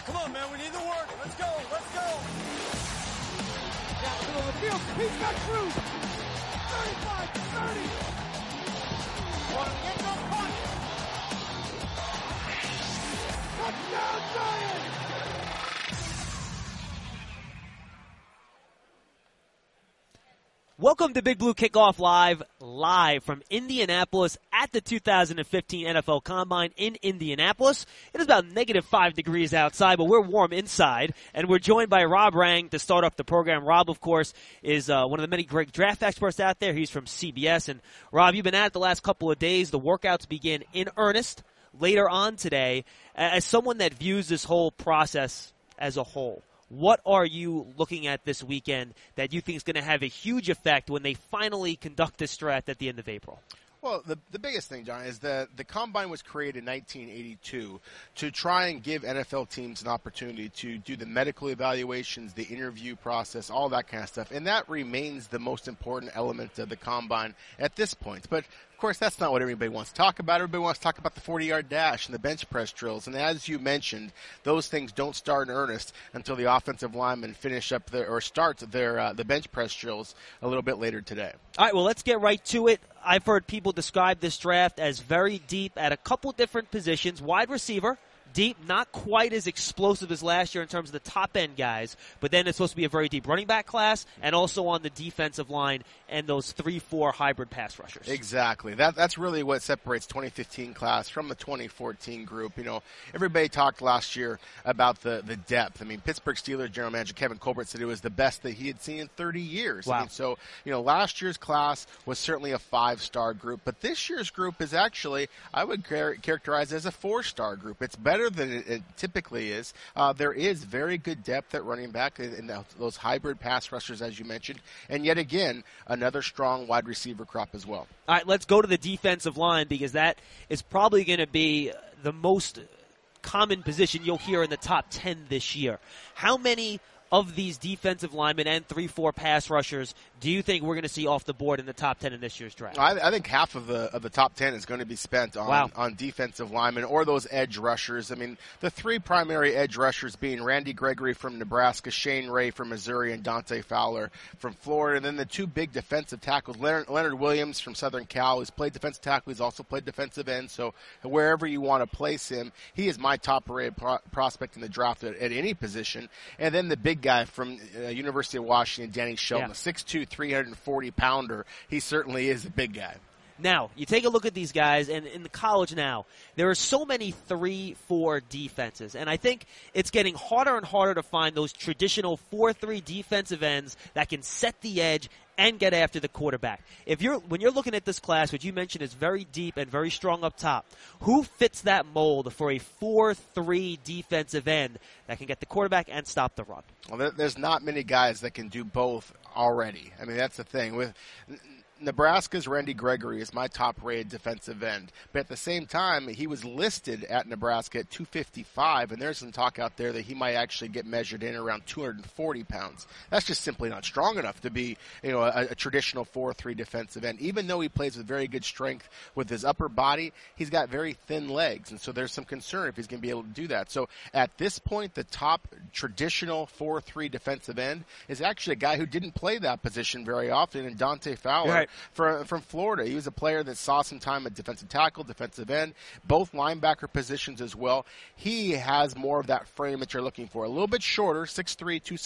Come on, man. We need the work. Let's go. Let's go. Down the middle of the field. He's got Cruz. 35, 30. One end zone punt. Touchdown, Giants. Welcome to Big Blue Kickoff live from Indianapolis at the 2015 NFL Combine in Indianapolis. It is about -5 degrees outside, but we're warm inside, and we're joined by Rob Rang to start off the program. Rob, of course, is one of the many great draft experts out there. He's from CBS, and Rob, you've been at it the last couple of days. The workouts begin in earnest later on today. As someone that views this whole process as a whole, what are you looking at this weekend that you think is going to have a huge effect when they finally conduct this draft at the end of April? Well, the biggest thing, John, is that the Combine was created in 1982 to try and give NFL teams an opportunity to do the medical evaluations, the interview process, all that kind of stuff. And that remains the most important element of the Combine at this point. But of course, that's not what everybody wants to talk about. Everybody wants to talk about the 40-yard dash and the bench press drills. And as you mentioned, those things don't start in earnest until the offensive linemen start the bench press drills a little bit later today. All right, well, let's get right to it. I've heard people describe this draft as very deep at a couple different positions. Wide receiver, deep, not quite as explosive as last year in terms of the top-end guys, but then it's supposed to be a very deep running back class, and also on the defensive line and those 3-4 hybrid pass rushers. Exactly. That's really what separates 2015 class from the 2014 group. You know, everybody talked last year about the depth. I mean, Pittsburgh Steelers general manager Kevin Colbert said it was the best that he had seen in 30 years. Wow. I mean, so, you know, last year's class was certainly a 5-star group, but this year's group is actually, I would characterize as a 4-star group. It's better than it typically is. There is very good depth at running back in those hybrid pass rushers, as you mentioned, and yet again, another strong wide receiver crop as well. All right, let's go to the defensive line because that is probably going to be the most common position you'll hear in the top 10 this year. How many of these defensive linemen and 3-4 pass rushers do you think we're going to see off the board in the top 10 in this year's draft? I think half of the top 10 is going to be spent on defensive linemen or those edge rushers. I mean, the three primary edge rushers being Randy Gregory from Nebraska, Shane Ray from Missouri, and Dante Fowler from Florida. And then the two big defensive tackles, Leonard Williams from Southern Cal, who's played defensive tackle. He's also played defensive end. So wherever you want to place him, he is my top-rated prospect in the draft at any position. And then the big guy from University of Washington, Danny Shelton, a 6'2", 340-pounder. He certainly is a big guy. Now, you take a look at these guys, and in the college now, there are so many 3-4 defenses, and I think it's getting harder and harder to find those traditional 4-3 defensive ends that can set the edge and get after the quarterback. When you're looking at this class, which you mentioned is very deep and very strong up top, who fits that mold for a 4-3 defensive end that can get the quarterback and stop the run? Well, there's not many guys that can do both already. I mean, that's the thing. With Nebraska's Randy Gregory is my top-rated defensive end. But at the same time, he was listed at Nebraska at 255, and there's some talk out there that he might actually get measured in around 240 pounds. That's just simply not strong enough to be, a traditional 4-3 defensive end. Even though he plays with very good strength with his upper body, he's got very thin legs, and so there's some concern if he's going to be able to do that. So at this point, the top traditional 4-3 defensive end is actually a guy who didn't play that position very often, and Dante Fowler. Right. From Florida. He was a player that saw some time at defensive tackle, defensive end, both linebacker positions as well. He has more of that frame that you're looking for. A little bit shorter, 6'3",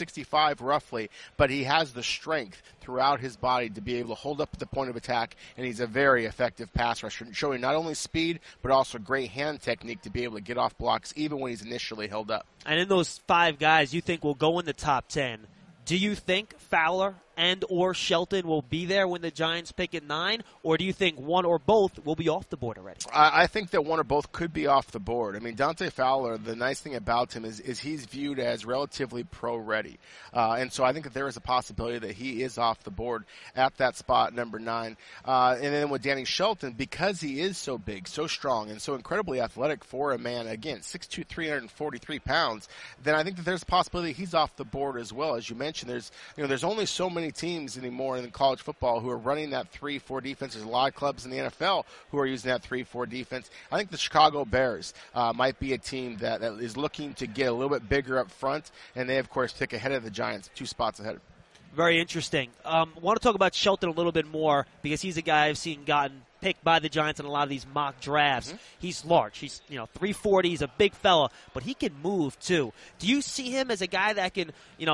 265 roughly, but he has the strength throughout his body to be able to hold up at the point of attack, and he's a very effective pass rusher, showing not only speed, but also great hand technique to be able to get off blocks even when he's initially held up. And in those 5 guys you think will go in the top 10, do you think Fowler and or Shelton will be there when the Giants pick at 9, or do you think one or both will be off the board already? I think that one or both could be off the board. I mean, Dante Fowler, the nice thing about him is he's viewed as relatively pro-ready. And so I think that there is a possibility that he is off the board at that spot, number 9. And then with Danny Shelton, because he is so big, so strong, and so incredibly athletic for a man, again, 6'2", 343 pounds, then I think that there's a possibility he's off the board as well. As you mentioned, there's only so many many teams anymore in college football who are running that 3-4 defense. There's a lot of clubs in the NFL who are using that 3-4 defense. I think the Chicago Bears might be a team that is looking to get a little bit bigger up front, and they, of course, pick ahead of the Giants, 2 spots ahead. Very interesting. Want to talk about Shelton a little bit more because he's a guy I've seen gotten picked by the Giants in a lot of these mock drafts. Mm-hmm. He's large. He's 340. He's a big fella, but he can move too. Do you see him as a guy that can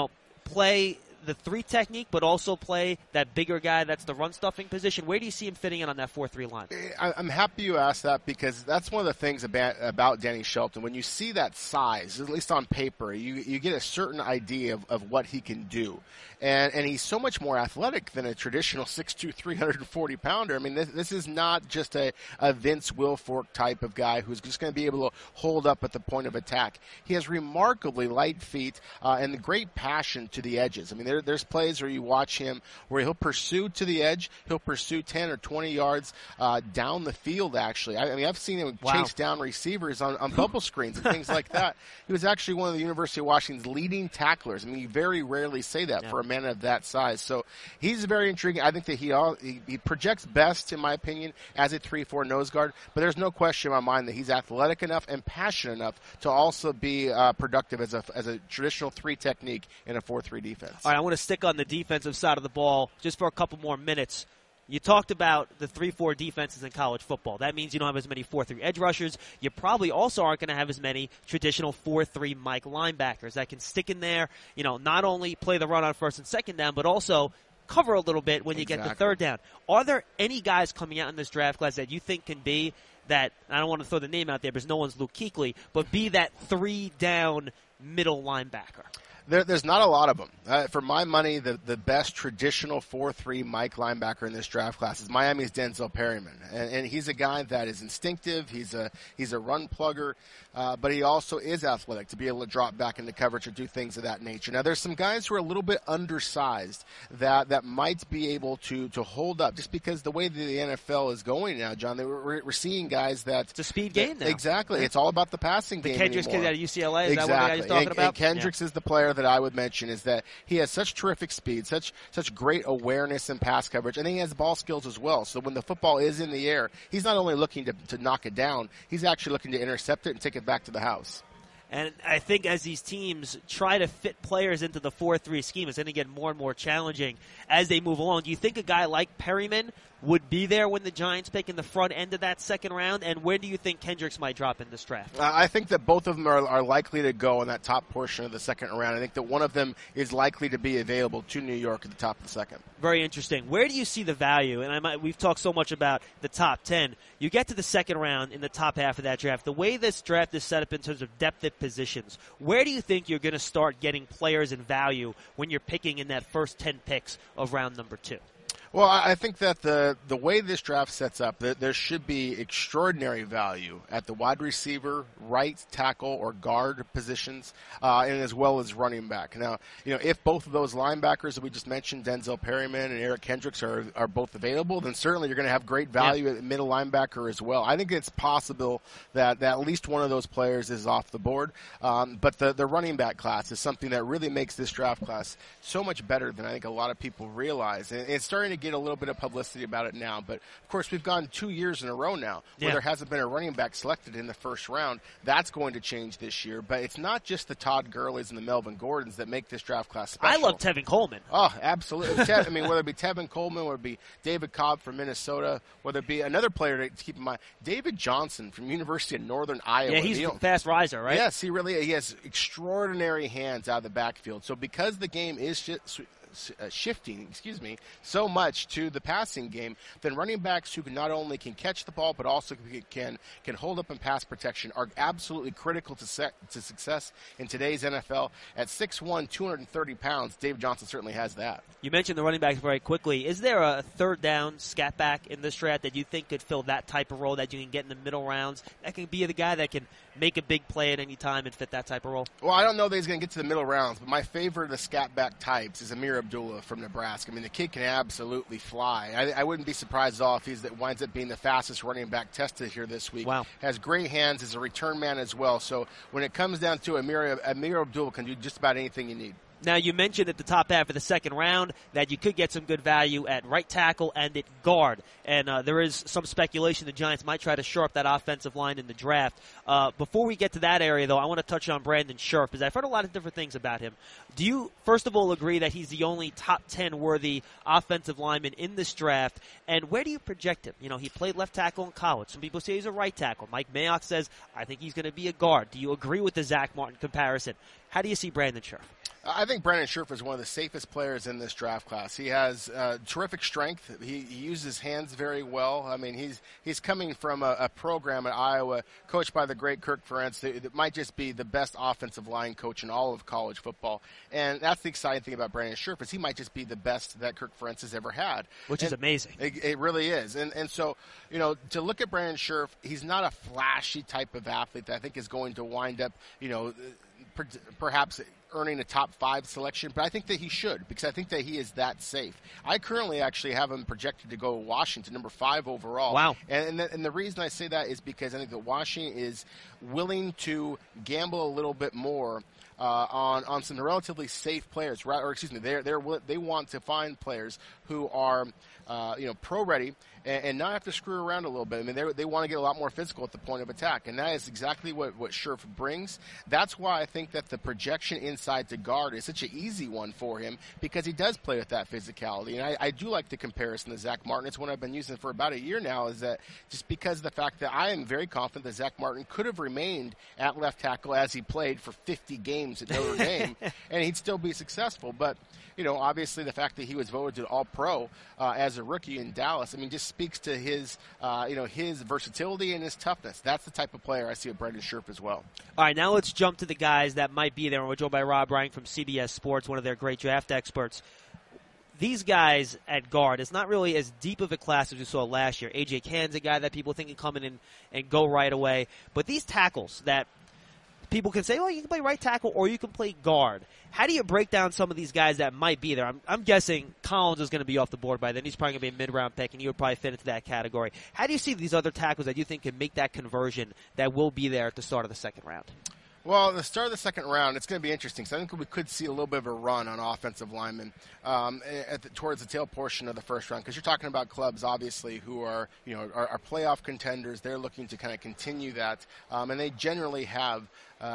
play the 3 technique, but also play that bigger guy that's the run stuffing position? Where do you see him fitting in on that 4-3 line? I'm happy you asked that because that's one of the things about Danny Shelton. When you see that size, at least on paper, you get a certain idea of what he can do. And he's so much more athletic than a traditional 6'2", 340-pounder. I mean, this is not just a Vince Wilfork type of guy who's just going to be able to hold up at the point of attack. He has remarkably light feet and great passion to the edges. I mean, there's plays where you watch him where he'll pursue to the edge. He'll pursue 10 or 20 yards down the field, actually. I mean, I've seen him chase down receivers on bubble screens and things like that. He was actually one of the University of Washington's leading tacklers. I mean, you very rarely say that for a man of that size. So he's very intriguing. I think that he projects best, in my opinion, as a 3-4 nose guard. But there's no question in my mind that he's athletic enough and passionate enough to also be productive as a traditional 3 technique in a 4-3 defense. All right, I want to stick on the defensive side of the ball just for a couple more minutes. You talked about the 3-4 defenses in college football. That means you don't have as many 4-3 edge rushers. You probably also aren't going to have as many traditional 4-3 Mike linebackers that can stick in there, not only play the run on first and second down, but also cover a little bit when you get the third down. Are there any guys coming out in this draft class that you think can be that, I don't want to throw the name out there because no one's Luke Kuechly, but be that 3-down middle linebacker? There's not a lot of them. For my money, the best traditional 4-3 Mike linebacker in this draft class is Miami's Denzel Perryman, and he's a guy that is instinctive. He's a run plugger, but he also is athletic to be able to drop back into coverage or do things of that nature. Now, there's some guys who are a little bit undersized that might be able to hold up just because the way that the NFL is going now, John. We're seeing guys that it's a speed game now. Exactly, it's all about the passing game. The Kendricks kid out of UCLA, is exactly. that what the guy you're talking about? And Kendricks is the player that I would mention is that he has such terrific speed, such great awareness and pass coverage, and then he has ball skills as well. So when the football is in the air, he's not only looking to knock it down, he's actually looking to intercept it and take it back to the house. And I think as these teams try to fit players into the 4-3 scheme, it's going to get more and more challenging as they move along. Do you think a guy like Perryman would be there when the Giants pick in the front end of that second round? And where do you think Kendricks might drop in this draft? I think that both of them are likely to go in that top portion of the second round. I think that one of them is likely to be available to New York at the top of the second. Very interesting. Where do you see the value? And we've talked so much about the top 10. You get to the second round in the top half of that draft. The way this draft is set up in terms of depth at positions, where do you think you're going to start getting players in value when you're picking in that first 10 picks of round number 2? Well, I think that the way this draft sets up, there should be extraordinary value at the wide receiver, right tackle, or guard positions, and as well as running back. Now, if both of those linebackers that we just mentioned, Denzel Perryman and Eric Kendricks, are both available, then certainly you're going to have great value at middle linebacker as well. I think it's possible that at least one of those players is off the board, but the running back class is something that really makes this draft class so much better than I think a lot of people realize. And it's starting to get a little bit of publicity about it now, but of course we've gone 2 years in a row now where there hasn't been a running back selected in the first round. That's going to change this year, but it's not just the Todd Gurleys and the Melvin Gordons that make this draft class special. I love Tevin Coleman. Oh, absolutely. I mean, whether it be Tevin Coleman, whether it be David Cobb from Minnesota, whether it be another player to keep in mind, David Johnson from University of Northern Iowa. Yeah, he's a fast riser, right? Yes, he has extraordinary hands out of the backfield. So because the game is shifting so much to the passing game, then running backs who not only can catch the ball but also can hold up in pass protection are absolutely critical to success in today's NFL. At 6'1", 230 pounds, Dave Johnson certainly has that. You mentioned the running backs very quickly. Is there a third down scat back in this draft that you think could fill that type of role that you can get in the middle rounds? That can be the guy that can make a big play at any time and fit that type of role? Well, I don't know that he's going to get to the middle rounds, but my favorite of the scat back types is Amir Abdullah from Nebraska. I mean, the kid can absolutely fly. I wouldn't be surprised at all if he winds up being the fastest running back tested here this week. Wow. Has great hands, is a return man as well. So when it comes down to Amir Abdullah can do just about anything you need. Now, you mentioned at the top half of the second round that you could get some good value at right tackle and at guard. And there is some speculation the Giants might try to shore up that offensive line in the draft. Before we get to that area, though, I want to touch on Brandon Scherff, because I've heard a lot of different things about him. Do you, first of all, agree that he's the only top 10 worthy offensive lineman in this draft? And where do you project him? You know, he played left tackle in college. Some people say he's a right tackle. Mike Mayock says, I think he's going to be a guard. Do you agree with the Zach Martin comparison? How do you see Brandon Scherff? I think Brandon Scherff is one of the safest players in this draft class. He has terrific strength. He uses his hands very well. I mean, he's coming from a program at Iowa coached by the great Kirk Ferentz that might just be the best offensive line coach in all of college football. And that's the exciting thing about Brandon Scherff, is he might just be the best that Kirk Ferentz has ever had. Which is amazing. It really is. And so, you know, to look at Brandon Scherff, he's not a flashy type of athlete that I think is going to wind up, you know, perhaps earning a top 5 selection, but I think that he should, because I think that he is that safe. I currently actually have him projected to go to Washington, number 5 overall. Wow. And the reason I say that is because I think that Washington is willing to gamble a little bit more on some relatively safe players, or excuse me, they want to find players who are pro ready and not have to screw around a little bit. I mean, they want to get a lot more physical at the point of attack, and that is exactly what Scherff brings. That's why I think that the projection inside to guard is such an easy one for him, because he does play with that physicality. And I do like the comparison to Zach Martin. It's one I've been using for about a year now, is that just because of the fact that I am very confident that Zach Martin could have remained at left tackle as he played for 50 games at Notre Dame, and he'd still be successful. But, you know, obviously the fact that he was voted to All-Pro as a rookie in Dallas, I mean, just speaks to his, his versatility and his toughness. That's the type of player I see with Brandon Scherff as well. All right, now let's jump to the guys that might be there. And we're joined by Rob Ryan from CBS Sports, one of their great draft experts. These guys at guard, it's not really as deep of a class as we saw last year. A.J. Cann's a guy that people think can come in and go right away. But these tackles that people can say, well, you can play right tackle or you can play guard. How do you break down some of these guys that might be there? I'm guessing Collins is going to be off the board by then. He's probably going to be a mid-round pick, and he would probably fit into that category. How do you see these other tackles that you think can make that conversion that will be there at the start of the second round? Well, at the start of the second round, it's going to be interesting. So I think we could see a little bit of a run on offensive linemen towards the tail portion of the first round, because you're talking about clubs, obviously, who are playoff contenders. They're looking to kind of continue that, and they generally have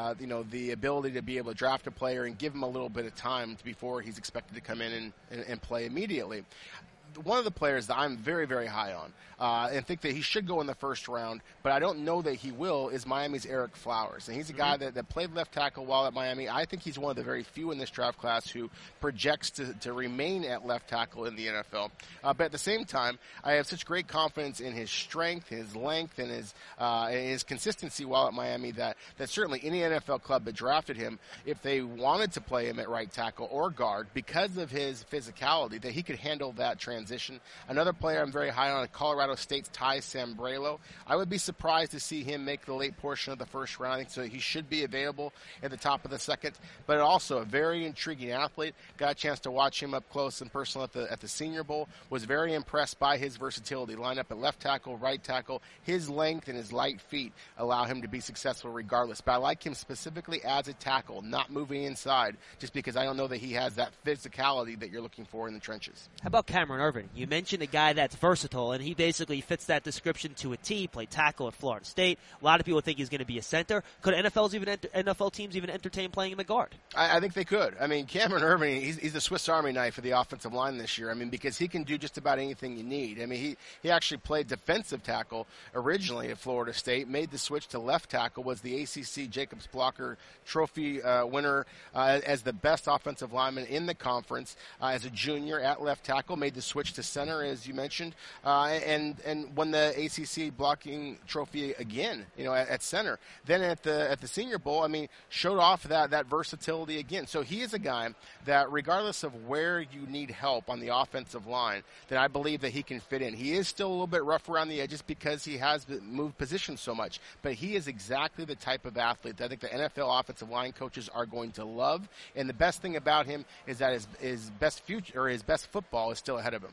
the ability to be able to draft a player and give him a little bit of time before he's expected to come in and play immediately. One of the players that I'm very, very high on and think that he should go in the first round, but I don't know that he will, is Miami's Eric Flowers. And he's a guy that played left tackle while at Miami. I think he's one of the very few in this draft class who projects to remain at left tackle in the NFL. But at the same time, I have such great confidence in his strength, his length, and his consistency while at Miami that certainly any NFL club that drafted him, if they wanted to play him at right tackle or guard, because of his physicality, that he could handle that transition. Another player I'm very high on, Colorado State's Ty Sambrailo. I would be surprised to see him make the late portion of the first round. I think so he should be available at the top of the second, but also a very intriguing athlete. Got a chance to watch him up close and personal at the Senior Bowl. Was very impressed by his versatility. Line up at left tackle, right tackle. His length and his light feet allow him to be successful regardless. But I like him specifically as a tackle, not moving inside, just because I don't know that he has that physicality that you're looking for in the trenches. How about Cameron Erving? You mentioned a guy that's versatile, and he basically fits that description to a T. Played tackle at Florida State. A lot of people think he's going to be a center. Could NFL teams even entertain playing in the guard? I think they could. I mean, Cameron Erving, he's the Swiss Army knife for the offensive line this year. I mean, because he can do just about anything you need. I mean, he actually played defensive tackle originally at Florida State, made the switch to left tackle, was the ACC Jacobs Blocker Trophy winner as the best offensive lineman in the conference as a junior at left tackle, made the switch to center, as you mentioned, and won the ACC blocking trophy again, at center. Then at the Senior Bowl, I mean, showed off that versatility again. So he is a guy that, regardless of where you need help on the offensive line, that I believe that he can fit in. He is still a little bit rough around the edges because he has moved positions so much, but he is exactly the type of athlete that I think the NFL offensive line coaches are going to love. And the best thing about him is that his best future, or his best football, is still ahead of him.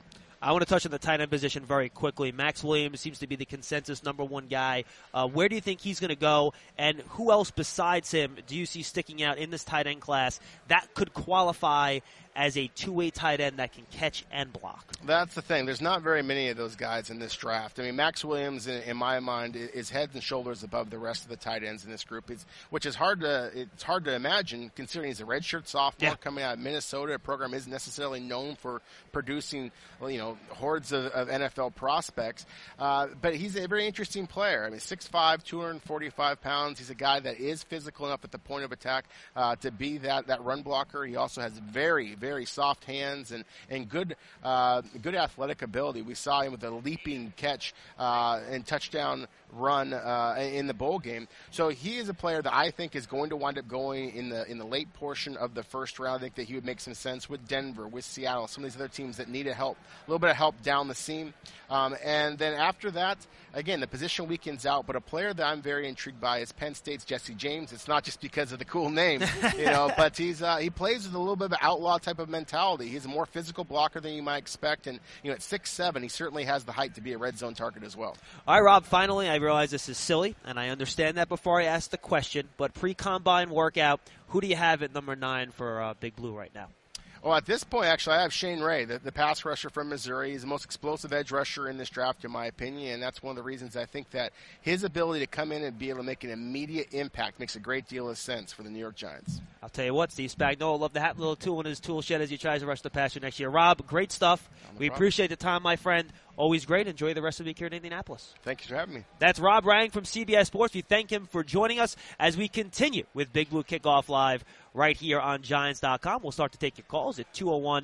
I want to touch on the tight end position very quickly. Max Williams seems to be the consensus #1 guy. Where do you think he's going to go, and who else besides him do you see sticking out in this tight end class that could qualify as a two-way tight end that can catch and block? That's the thing. There's not very many of those guys in this draft. I mean, Max Williams, in my mind, is head and shoulders above the rest of the tight ends in this group, which is hard to imagine considering he's a redshirt sophomore coming out of Minnesota. A program isn't necessarily known for producing, hordes of NFL prospects. But he's a very interesting player. I mean, 6'5", 245 pounds. He's a guy that is physical enough at the point of attack to be that run blocker. He also has very, very soft hands and good athletic ability. We saw him with a leaping catch and touchdown run in the bowl game. So he is a player that I think is going to wind up going in the late portion of the first round. I think that he would make some sense with Denver, with Seattle, some of these other teams that need a little bit of help down the seam. And then after that, again, the position weakens out. But a player that I'm very intrigued by is Penn State's Jesse James. It's not just because of the cool name, but he plays with a little bit of an outlaw type of mentality. He's a more physical blocker than you might expect, and at 6'7", he certainly has the height to be a red zone target as well. All right, Rob, finally, I realize this is silly, and I understand that before I ask the question, but pre-combine workout, who do you have at number 9 for Big Blue right now? Well, at this point, actually, I have Shane Ray, the pass rusher from Missouri. He's the most explosive edge rusher in this draft, in my opinion, and that's one of the reasons I think that his ability to come in and be able to make an immediate impact makes a great deal of sense for the New York Giants. I'll tell you what, Steve Spagnuolo will love to have a little tool in his tool shed as he tries to rush the passer next year. Rob, great stuff. We appreciate the time, my friend. Always great. Enjoy the rest of the week here in Indianapolis. Thank you for having me. That's Rob Rang from CBS Sports. We thank him for joining us as we continue with Big Blue Kickoff Live right here on Giants.com. We'll start to take your calls at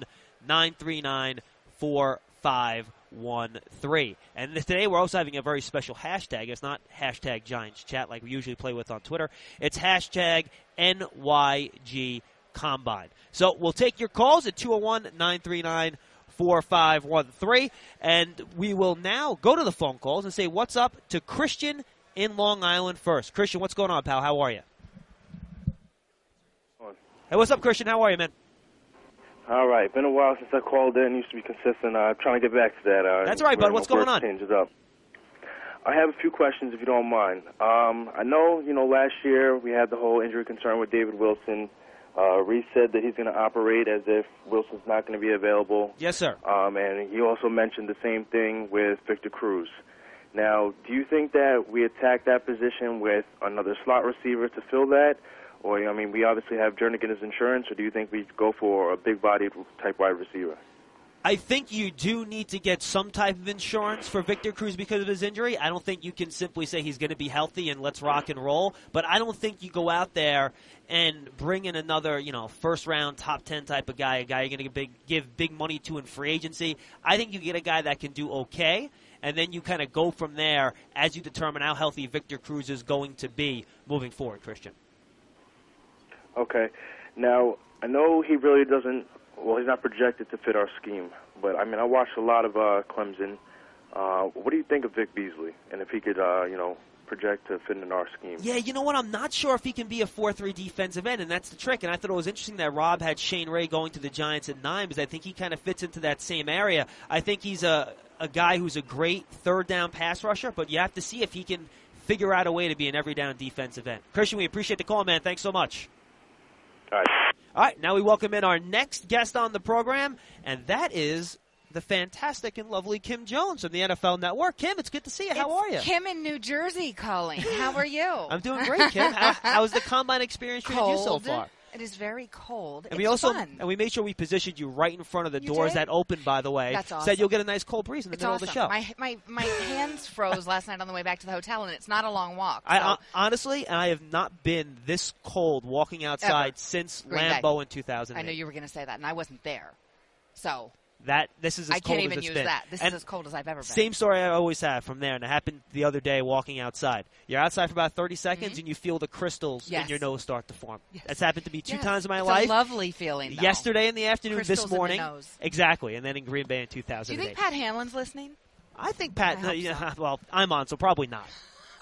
201-939-4513. And today we're also having a very special hashtag. It's not hashtag Giants Chat like we usually play with on Twitter. It's hashtag NYG Combine. So we'll take your calls at 201-939-4513. 4513, and we will now go to the phone calls and say what's up to Christian in Long Island first. Christian, what's going on, pal? How are you? Hey, what's up, Christian? How are you, man? All right. Been a while since I called in. Used to be consistent. Trying to get back to that. That's all right, bud. What's going on? Changes up. I have a few questions, if you don't mind. I know, last year we had the whole injury concern with David Wilson. Reese said that he's going to operate as if Wilson's not going to be available. Yes, sir. And he also mentioned the same thing with Victor Cruz. Now, do you think that we attack that position with another slot receiver to fill that? Or, we obviously have Jernigan as insurance, or do you think we go for a big-bodied type wide receiver? I think you do need to get some type of insurance for Victor Cruz because of his injury. I don't think you can simply say he's going to be healthy and let's rock and roll. But I don't think you go out there and bring in another, first-round, top 10 type of guy, a guy you're going to give big money to in free agency. I think you get a guy that can do okay, and then you kind of go from there as you determine how healthy Victor Cruz is going to be moving forward, Christian. Okay. Now, I know he really doesn't. Well, he's not projected to fit our scheme, but I watched a lot of Clemson. What do you think of Vic Beasley, and if he could, project to fit in our scheme? Yeah, you know what? I'm not sure if he can be a 4-3 defensive end, and that's the trick. And I thought it was interesting that Rob had Shane Ray going to the Giants at 9 because I think he kind of fits into that same area. I think he's a guy who's a great third-down pass rusher, but you have to see if he can figure out a way to be an every-down defensive end. Christian, we appreciate the call, man. Thanks so much. All right. All right, now we welcome in our next guest on the program, and that is the fantastic and lovely Kim Jones from the NFL Network. Kim, it's good to see you. How are you? Kim in New Jersey calling. How are you? I'm doing great, Kim. How's the combine experience treated you so far? It is very cold. And it's fun. And we made sure we positioned you right in front of the doors that opened, by the way. That's awesome. Said you'll get a nice cold breeze in the middle of the show. My hands froze last night on the way back to the hotel, and it's not a long walk. So. Honestly, I have not been this cold walking outside since Lambeau in 2008. I knew you were going to say that, and I wasn't there. So this is as cold as it's been. I can't even use that. This is as cold as I've ever been. Same story I always have from there, and it happened the other day walking outside. You're outside for about 30 seconds, and you feel the crystals in your nose start to form. Yes. That's happened to me two times in my life. It's a lovely feeling, though. Yesterday in the afternoon, crystals this morning. in the nose. Exactly, and then in Green Bay in 2008. Do you think Pat Hanlon's listening? I think Pat, so. well, I'm on, so probably not.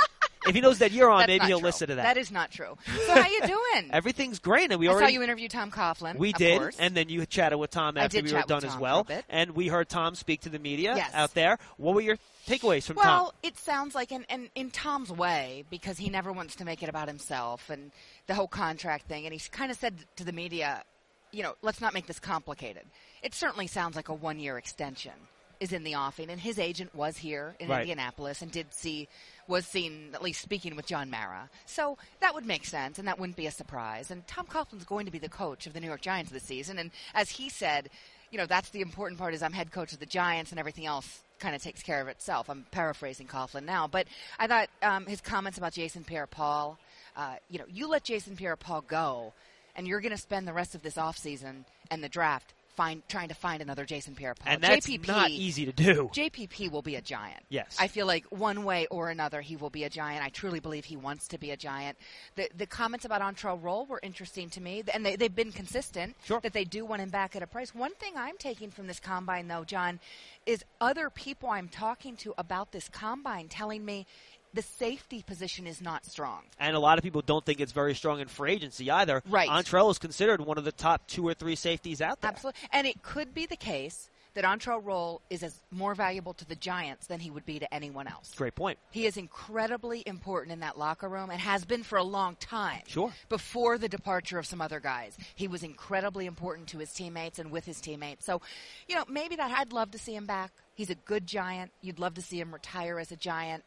if he knows that you're on, That's maybe not he'll true. listen to that. That is not true. So how you doing? Everything's great, and we I already saw you interview Tom Coughlin. we of did, course. and then you chatted with Tom after did we were chat done with as Tom well, for a bit. and we heard Tom speak to the media Yes. out there. What were your takeaways from Tom? Well, it sounds like, and in Tom's way, because he never wants to make it about himself and the whole contract thing, and he kind of said to the media, let's not make this complicated. It certainly sounds like a 1-year extension is in the offing, and his agent was here in Right. Indianapolis and was seen at least speaking with John Mara. So that would make sense, and that wouldn't be a surprise. And Tom Coughlin's going to be the coach of the New York Giants this season, and as he said, that's the important part is I'm head coach of the Giants, and everything else kind of takes care of itself. I'm paraphrasing Coughlin now, but I thought his comments about Jason Pierre-Paul, you let Jason Pierre-Paul go, and you're going to spend the rest of this offseason and the draft trying to find another Jason Pierre-Paul. And that's JPP, not easy to do. JPP will be a Giant. Yes. I feel like one way or another he will be a Giant. I truly believe he wants to be a Giant. The comments about Antrel Rolle were interesting to me, and they've been consistent that they do want him back at a price. One thing I'm taking from this combine, though, John, is other people I'm talking to about this combine telling me the safety position is not strong. And a lot of people don't think it's very strong in free agency either. Right. Antrel is considered one of the top 2 or 3 safeties out there. Absolutely. And it could be the case that Antrel Rolle is as more valuable to the Giants than he would be to anyone else. Great point. He is incredibly important in that locker room and has been for a long time. Sure. Before the departure of some other guys. He was incredibly important to his teammates and with his teammates. So, maybe I'd love to see him back. He's a good Giant. You'd love to see him retire as a Giant.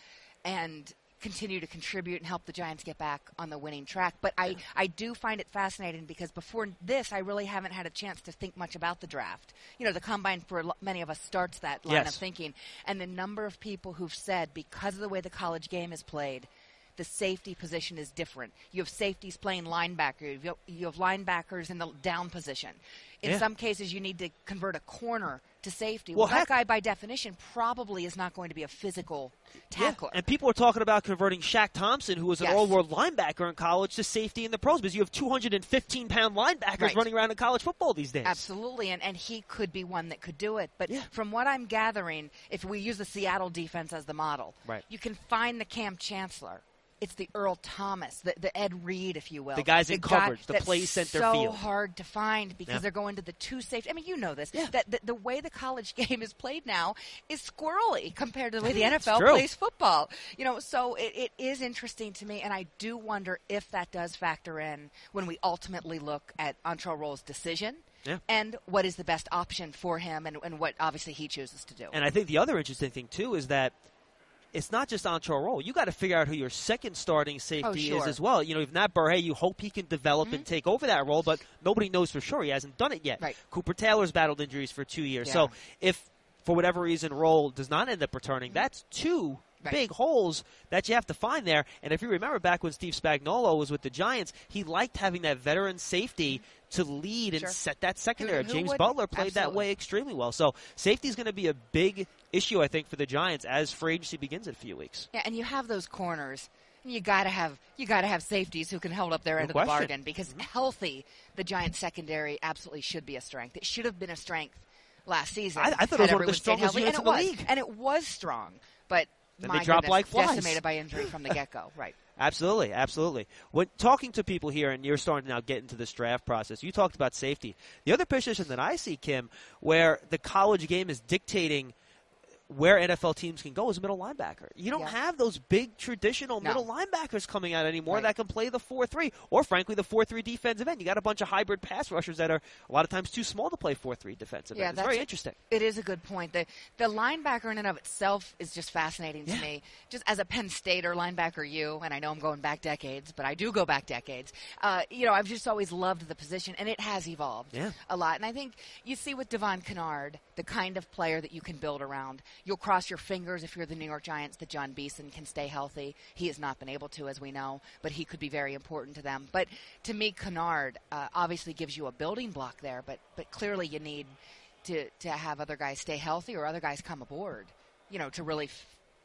And continue to contribute and help the Giants get back on the winning track. But I do find it fascinating because before this, I really haven't had a chance to think much about the draft. The combine for many of us starts that line of thinking. And the number of people who've said, because of the way the college game is played, the safety position is different. You have safeties playing linebacker. You have linebackers in the down position. In some cases, you need to convert a corner to safety. Well, that guy, by definition, probably is not going to be a physical tackler. And people are talking about converting Shaq Thompson, who was an all-world linebacker in college, to safety in the pros, because you have 215-pound linebackers running around in college football these days. Absolutely, and he could be one that could do it. But from what I'm gathering, if we use the Seattle defense as the model, you can find the Cam Chancellor. It's the Earl Thomas, the Ed Reed, if you will. The guys in coverage, the play center field. So hard to find because they're going to the 2 safety. I mean, you know this. That the way the college game is played now is squirrely compared to the way the NFL plays football. So it is interesting to me, and I do wonder if that does factor in when we ultimately look at Antrel Rolle's decision. And what is the best option for him and what obviously he chooses to do. And I think the other interesting thing, too, is that it's not just Antrel Rolle. You got to figure out who your second starting safety is as well. If Nat Burhay, you hope he can develop and take over that role, but nobody knows for sure. He hasn't done it yet. Right. Cooper Taylor's battled injuries for 2 years. So if, for whatever reason, Rolle does not end up returning, that's 2 big holes that you have to find there. And if you remember back when Steve Spagnuolo was with the Giants, he liked having that veteran safety to lead and set that secondary. James Butler played that way extremely well. So safety is going to be a big issue, I think, for the Giants as free agency begins in a few weeks. Yeah, and you have those corners. You got to have safeties who can hold up their end of the bargain because healthy, the Giants secondary absolutely should be a strength. It should have been a strength last season. I thought it was one of the strongest units in the league. And it was strong, but then my they dropped goodness, like flies. decimated by injury from the get-go. Right. Absolutely, absolutely. When talking to people here, and you're starting to now get into this draft process, you talked about safety. The other position that I see, Kim, where the college game is dictating where NFL teams can go is middle linebacker. You don't have those big traditional middle linebackers coming out anymore that can play the 4-3 or, frankly, the 4-3 defensive end. You got a bunch of hybrid pass rushers that are a lot of times too small to play 4-3 defensive end. It's very interesting. It is a good point. The linebacker in and of itself is just fascinating to me. Just as a Penn Stater linebacker, and I know I'm going back decades, but I do go back decades. I've just always loved the position, and it has evolved a lot. And I think you see with Devon Kennard the kind of player that you can build around. You'll cross your fingers if you're the New York Giants that John Beeson can stay healthy. He has not been able to, as we know, but he could be very important to them. But to me, Kennard obviously gives you a building block there, but clearly you need to have other guys stay healthy or other guys come aboard, to really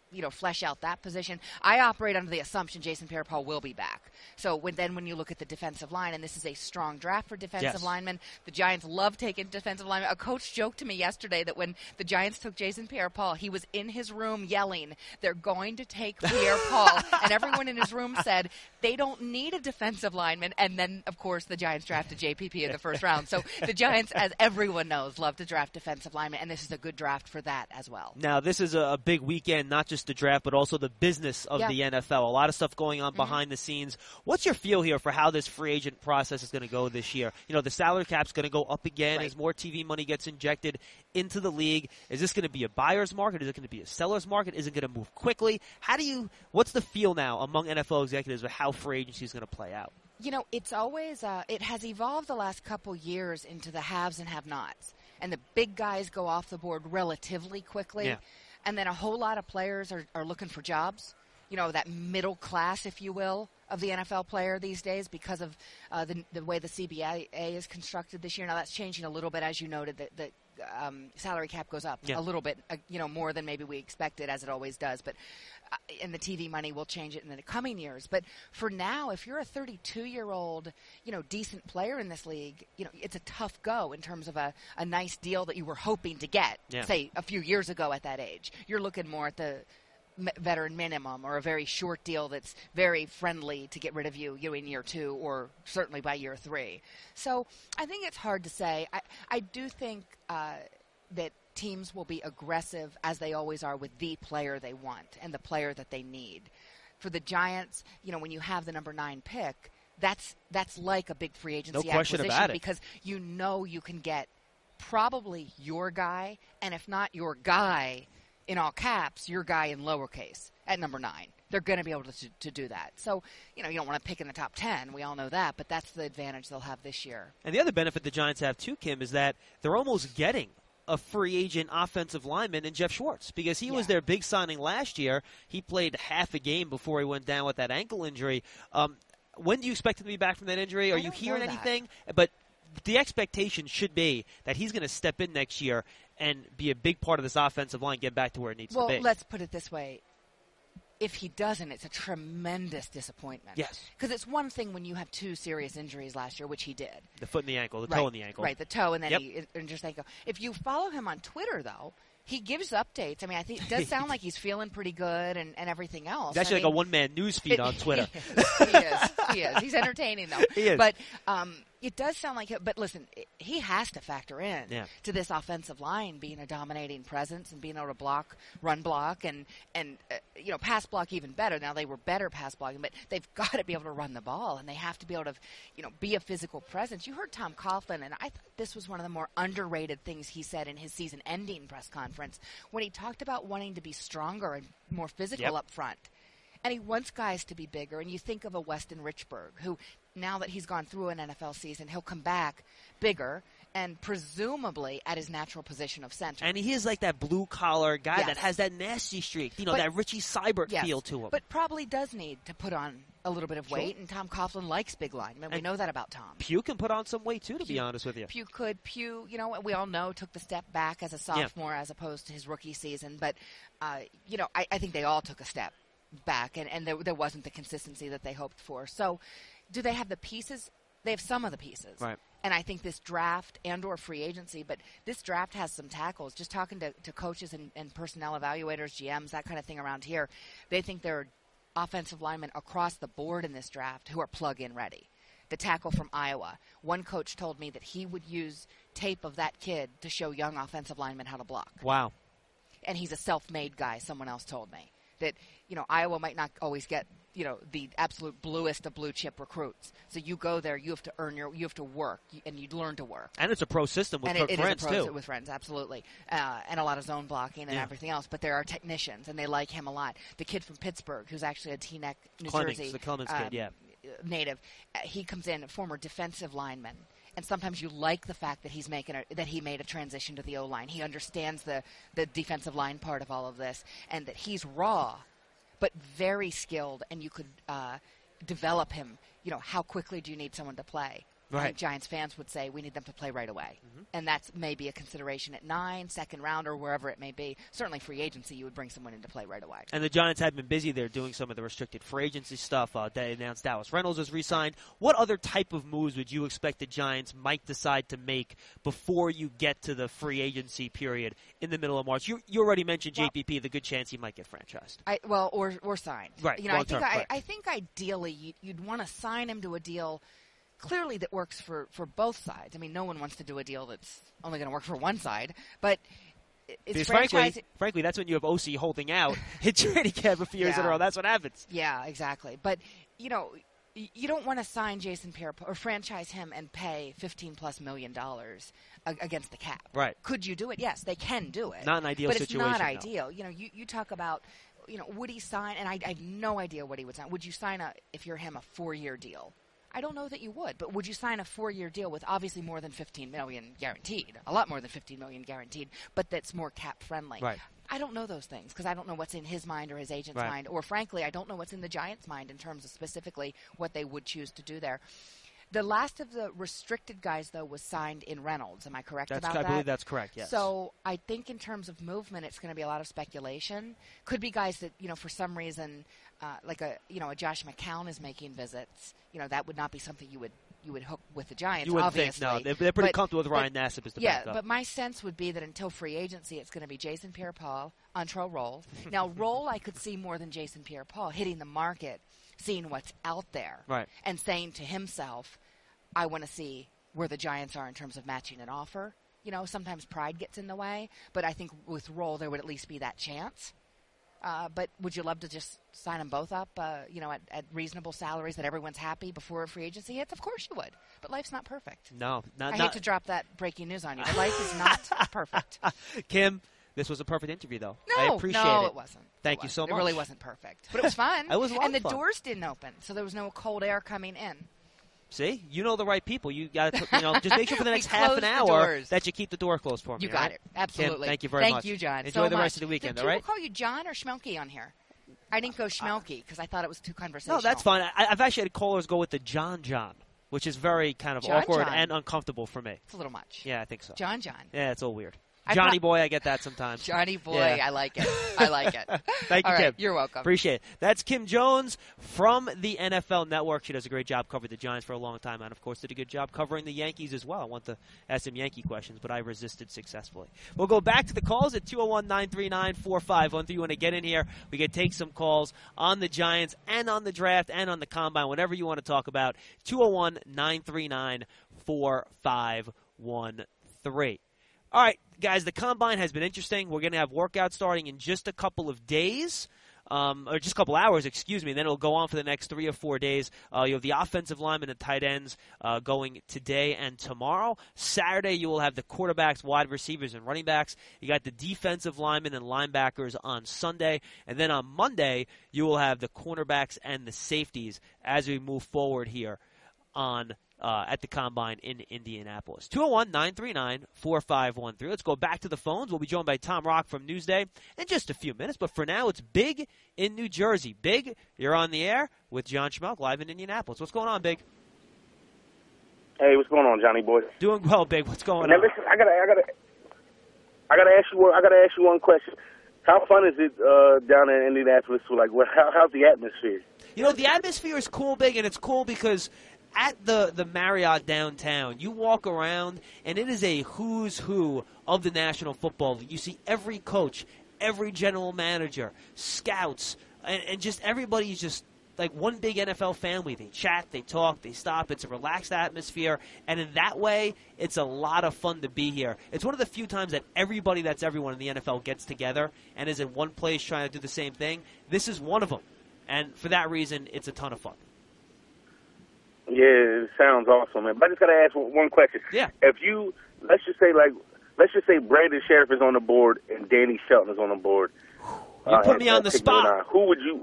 flesh out that position. I operate under the assumption Jason Pierre-Paul will be back. So when you look at the defensive line, and this is a strong draft for defensive linemen, the Giants love taking defensive linemen. A coach joked to me yesterday that when the Giants took Jason Pierre-Paul, he was in his room yelling, "They're going to take Pierre-Paul," and everyone in his room said they don't need a defensive lineman. And then, of course, the Giants drafted JPP in the first round. So the Giants, as everyone knows, love to draft defensive linemen, and this is a good draft for that as well. Now, this is a big weekend, not just the draft, but also the business of the NFL. A lot of stuff going on behind the scenes. What's your feel here for how this free agent process is going to go this year? The salary cap's going to go up again as more TV money gets injected into the league. Is this going to be a buyer's market? Is it going to be a seller's market? Is it going to move quickly? What's the feel now among NFL executives of how free agency is going to play out? It's always it has evolved the last couple years into the haves and have-nots. And the big guys go off the board relatively quickly. Yeah. And then a whole lot of players are looking for jobs. That middle class, if you will, of the NFL player these days because of the way the CBA is constructed this year. Now, that's changing a little bit, as you noted, that salary cap goes up a little bit, more than maybe we expected, as it always does. But and the TV money will change it in the coming years. But for now, if you're a 32-year-old, decent player in this league, it's a tough go in terms of a nice deal that you were hoping to get, say, a few years ago at that age. You're looking more at the veteran minimum or a very short deal that's very friendly to get rid of you in year 2 or certainly by year 3. So I think it's hard to say. I do think that teams will be aggressive, as they always are, with the player they want and the player that they need. For the Giants, when you have the number 9 pick, that's like a big free agency acquisition because you can get probably your guy, and if not your guy, in all caps, your guy in lowercase at number 9. They're going to be able to do that. So, you don't want to pick in the top 10. We all know that, but that's the advantage they'll have this year. And the other benefit the Giants have, too, Kim, is that they're almost getting a free agent offensive lineman in Jeff Schwartz because he was their big signing last year. He played half a game before he went down with that ankle injury. When do you expect him to be back from that injury? Are you hearing anything? But the expectation should be that he's going to step in next year and be a big part of this offensive line, get back to where it needs to be. Well, let's put it this way. If he doesn't, it's a tremendous disappointment. Yes. Because it's one thing when you have 2 serious injuries last year, which he did. The foot and the ankle, the toe and the ankle. Right, the toe and then he injured his ankle. If you follow him on Twitter, though, he gives updates. I mean, I think it does sound like he's feeling pretty good and everything else. It's actually like a one-man news feed on Twitter. He is. He's entertaining, though. He is. But it does sound like – but listen, he has to factor in to this offensive line being a dominating presence and being able to run block, and pass block even better. Now, they were better pass blocking, but they've got to be able to run the ball, and they have to be able to, be a physical presence. You heard Tom Coughlin, and I thought this was one of the more underrated things he said in his season-ending press conference when he talked about wanting to be stronger and more physical up front. And he wants guys to be bigger. And you think of a Weston Richburg, who, now that he's gone through an NFL season, he'll come back bigger and presumably at his natural position of center. And he is like that blue-collar guy that has that nasty streak, that Richie Seibert feel to him. But probably does need to put on a little bit of weight, and Tom Coughlin likes big linemen. We know that about Tom. Pugh can put on some weight, too, to be honest with you. Pugh, we all know, took the step back as a sophomore as opposed to his rookie season. But, I think they all took a step back, and there wasn't the consistency that they hoped for. So do they have the pieces? They have some of the pieces. Right. And I think this draft and or free agency, but this draft has some tackles. Just talking to coaches and personnel evaluators, GMs, that kind of thing around here, they think there are offensive linemen across the board in this draft who are plug-in ready. The tackle from Iowa. One coach told me that he would use tape of that kid to show young offensive linemen how to block. Wow. And he's a self-made guy, someone else told me. That, Iowa might not always get, the absolute bluest of blue chip recruits. So you go there, you have to you have to work, and you learn to work. And it's a pro system with friends, too. With friends, absolutely. And a lot of zone blocking and everything else. But there are technicians, and they like him a lot. The kid from Pittsburgh, who's actually a Teaneck, New Jersey. The Clemens kid, native. He comes in, a former defensive lineman. And sometimes you like the fact that he made a transition to the O-line. He understands the defensive line part of all of this, and that he's raw, but very skilled, and you could develop him. How quickly do you need someone to play? I think Giants fans would say we need them to play right away. And that's maybe a consideration at 9, second round, or wherever it may be. Certainly free agency, you would bring someone into play right away. And the Giants have been busy. They're doing some of the restricted free agency stuff. They announced Dallas Reynolds was re-signed. What other type of moves would you expect the Giants might decide to make before you get to the free agency period in the middle of March? You already mentioned JPP, the good chance he might get franchised. Or signed. Right. I think ideally you'd want to sign him to a deal clearly that works for both sides. I mean, no one wants to do a deal that's only going to work for one side, but it's frankly, that's when you have OC holding out in training camp a few years in a row. That's what happens. Yeah, exactly. But, you don't want to sign Jason Pierre-Paul or franchise him and pay $15+ million against the cap. Right. Could you do it? Yes, they can do it. Not an ideal situation. But it's not ideal. You talk about, would he sign, and I have no idea what he would sign. Would you sign if you're him, a 4-year deal? I don't know that you would, but would you sign a 4-year deal with obviously more than $15 million guaranteed, a lot more than $15 million guaranteed, but that's more cap friendly? Right. I don't know those things because I don't know what's in his mind or his agent's mind, or frankly, I don't know what's in the Giants' mind in terms of specifically what they would choose to do there. The last of the restricted guys, though, was signed in Reynolds. Am I correct about that? I believe that's correct, yes. So I think in terms of movement, it's going to be a lot of speculation. Could be guys that, for some reason, like a Josh McCown is making visits. That would not be something you would hook with the Giants, you wouldn't obviously. Think, no. They're pretty comfortable with Ryan Nassib as the backup. Yeah, but my sense would be that until free agency, it's going to be Jason Pierre-Paul, Antrel Rolle. Now, Rolle I could see more than Jason Pierre-Paul hitting the market, seeing what's out there, and saying to himself, I want to see where the Giants are in terms of matching an offer. Sometimes pride gets in the way, but I think with Rolle there would at least be that chance. But would you love to just sign them both up, at reasonable salaries that everyone's happy before a free agency hits? Of course you would. But life's not perfect. No. I hate to drop that breaking news on you, but life is not perfect. Kim, this was a perfect interview, though. No, I appreciate it. it wasn't. Thank you so much. It really wasn't perfect. But it was fun. It was a lot and of the fun. doors didn't open, so there was no cold air coming in. See, you know the right people. You got to, just make sure for the next half an hour that you keep the door closed for me. You got it. Absolutely. Kim, thank you very much. Thank you, John. Enjoy the rest of the weekend. Did all right? people call you John or Schmelke on here? I didn't go Schmelke because I thought it was too conversational. No, that's fine. I've actually had callers go with the John, which is very kind of awkward and uncomfortable for me. It's a little much. Yeah, I think so. John. Yeah, it's all weird. Johnny boy, I get that sometimes. Johnny boy, yeah. I like it. I like it. Thank you, all right, Kim. You're welcome. Appreciate it. That's Kim Jones from the NFL Network. She does a great job covering the Giants for a long time and, of course, did a good job covering the Yankees as well. I want to ask some Yankee questions, but I resisted successfully. We'll go back to the calls at 201-939-4513. You want to get in here, we can take some calls on the Giants and on the draft and on the Combine, whatever you want to talk about. 201-939-4513. All right, guys, the Combine has been interesting. We're going to have workouts starting in just a couple of days, or just a couple hours, excuse me. Then it'll go on for the next 3 or 4 days. You have the offensive linemen and tight ends going today and tomorrow. Saturday, you will have the quarterbacks, wide receivers, and running backs. You got the defensive linemen and linebackers on Sunday. And then on Monday, you will have the cornerbacks and the safeties as we move forward here on at the Combine in Indianapolis. 201-939-4513. Let's go back to the phones. We'll be joined by Tom Rock from Newsday in just a few minutes. But for now, it's Big in New Jersey. Big, you're on the air with John Schmelk live in Indianapolis. What's going on, Big? Hey, what's going on, Johnny boy? Doing well, Big. What's going on? Now listen, I gotta ask you one question. How fun is it down in Indianapolis? Like, how's the atmosphere? The atmosphere is cool, Big, and it's cool because at the Marriott downtown, you walk around, and it is a who's who of the National Football League. You see every coach, every general manager, scouts, and just everybody's just like one big NFL family. They chat, they talk, they stop. It's a relaxed atmosphere, and in that way, it's a lot of fun to be here. It's one of the few times that everybody that's everyone in the NFL gets together and is in one place trying to do the same thing. This is one of them, and for that reason, it's a ton of fun. Yeah, it sounds awesome, man. But I just got to ask one question. Yeah. If you, let's just say Brandon Sheriff is on the board and Danny Shelton is on the board. You put me on the spot. Who would you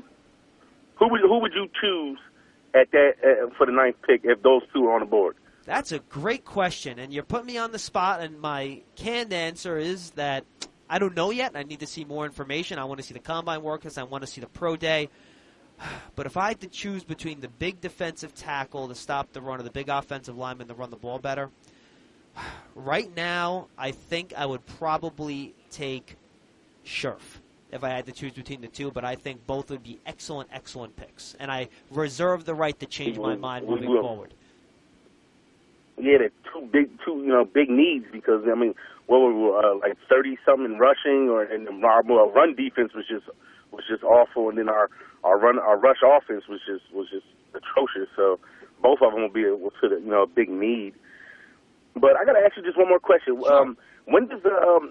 choose at that for the 9th pick if those two are on the board? That's a great question, and you're putting me on the spot, and my canned answer is that I don't know yet. I need to see more information. I want to see the Combine workouts. I want to see the Pro Day. But if I had to choose between the big defensive tackle to stop the run or the big offensive lineman to run the ball better, right now I think I would probably take Scherf if I had to choose between the two, but I think both would be excellent, excellent picks. And I reserve the right to change my mind moving forward. Yeah, they're two big needs because, I mean, what were like 30-something rushing, and our run defense was just awful, and then our rush offense was just atrocious. So both of them will be a big need. But I got to ask you just one more question. Sure. When does the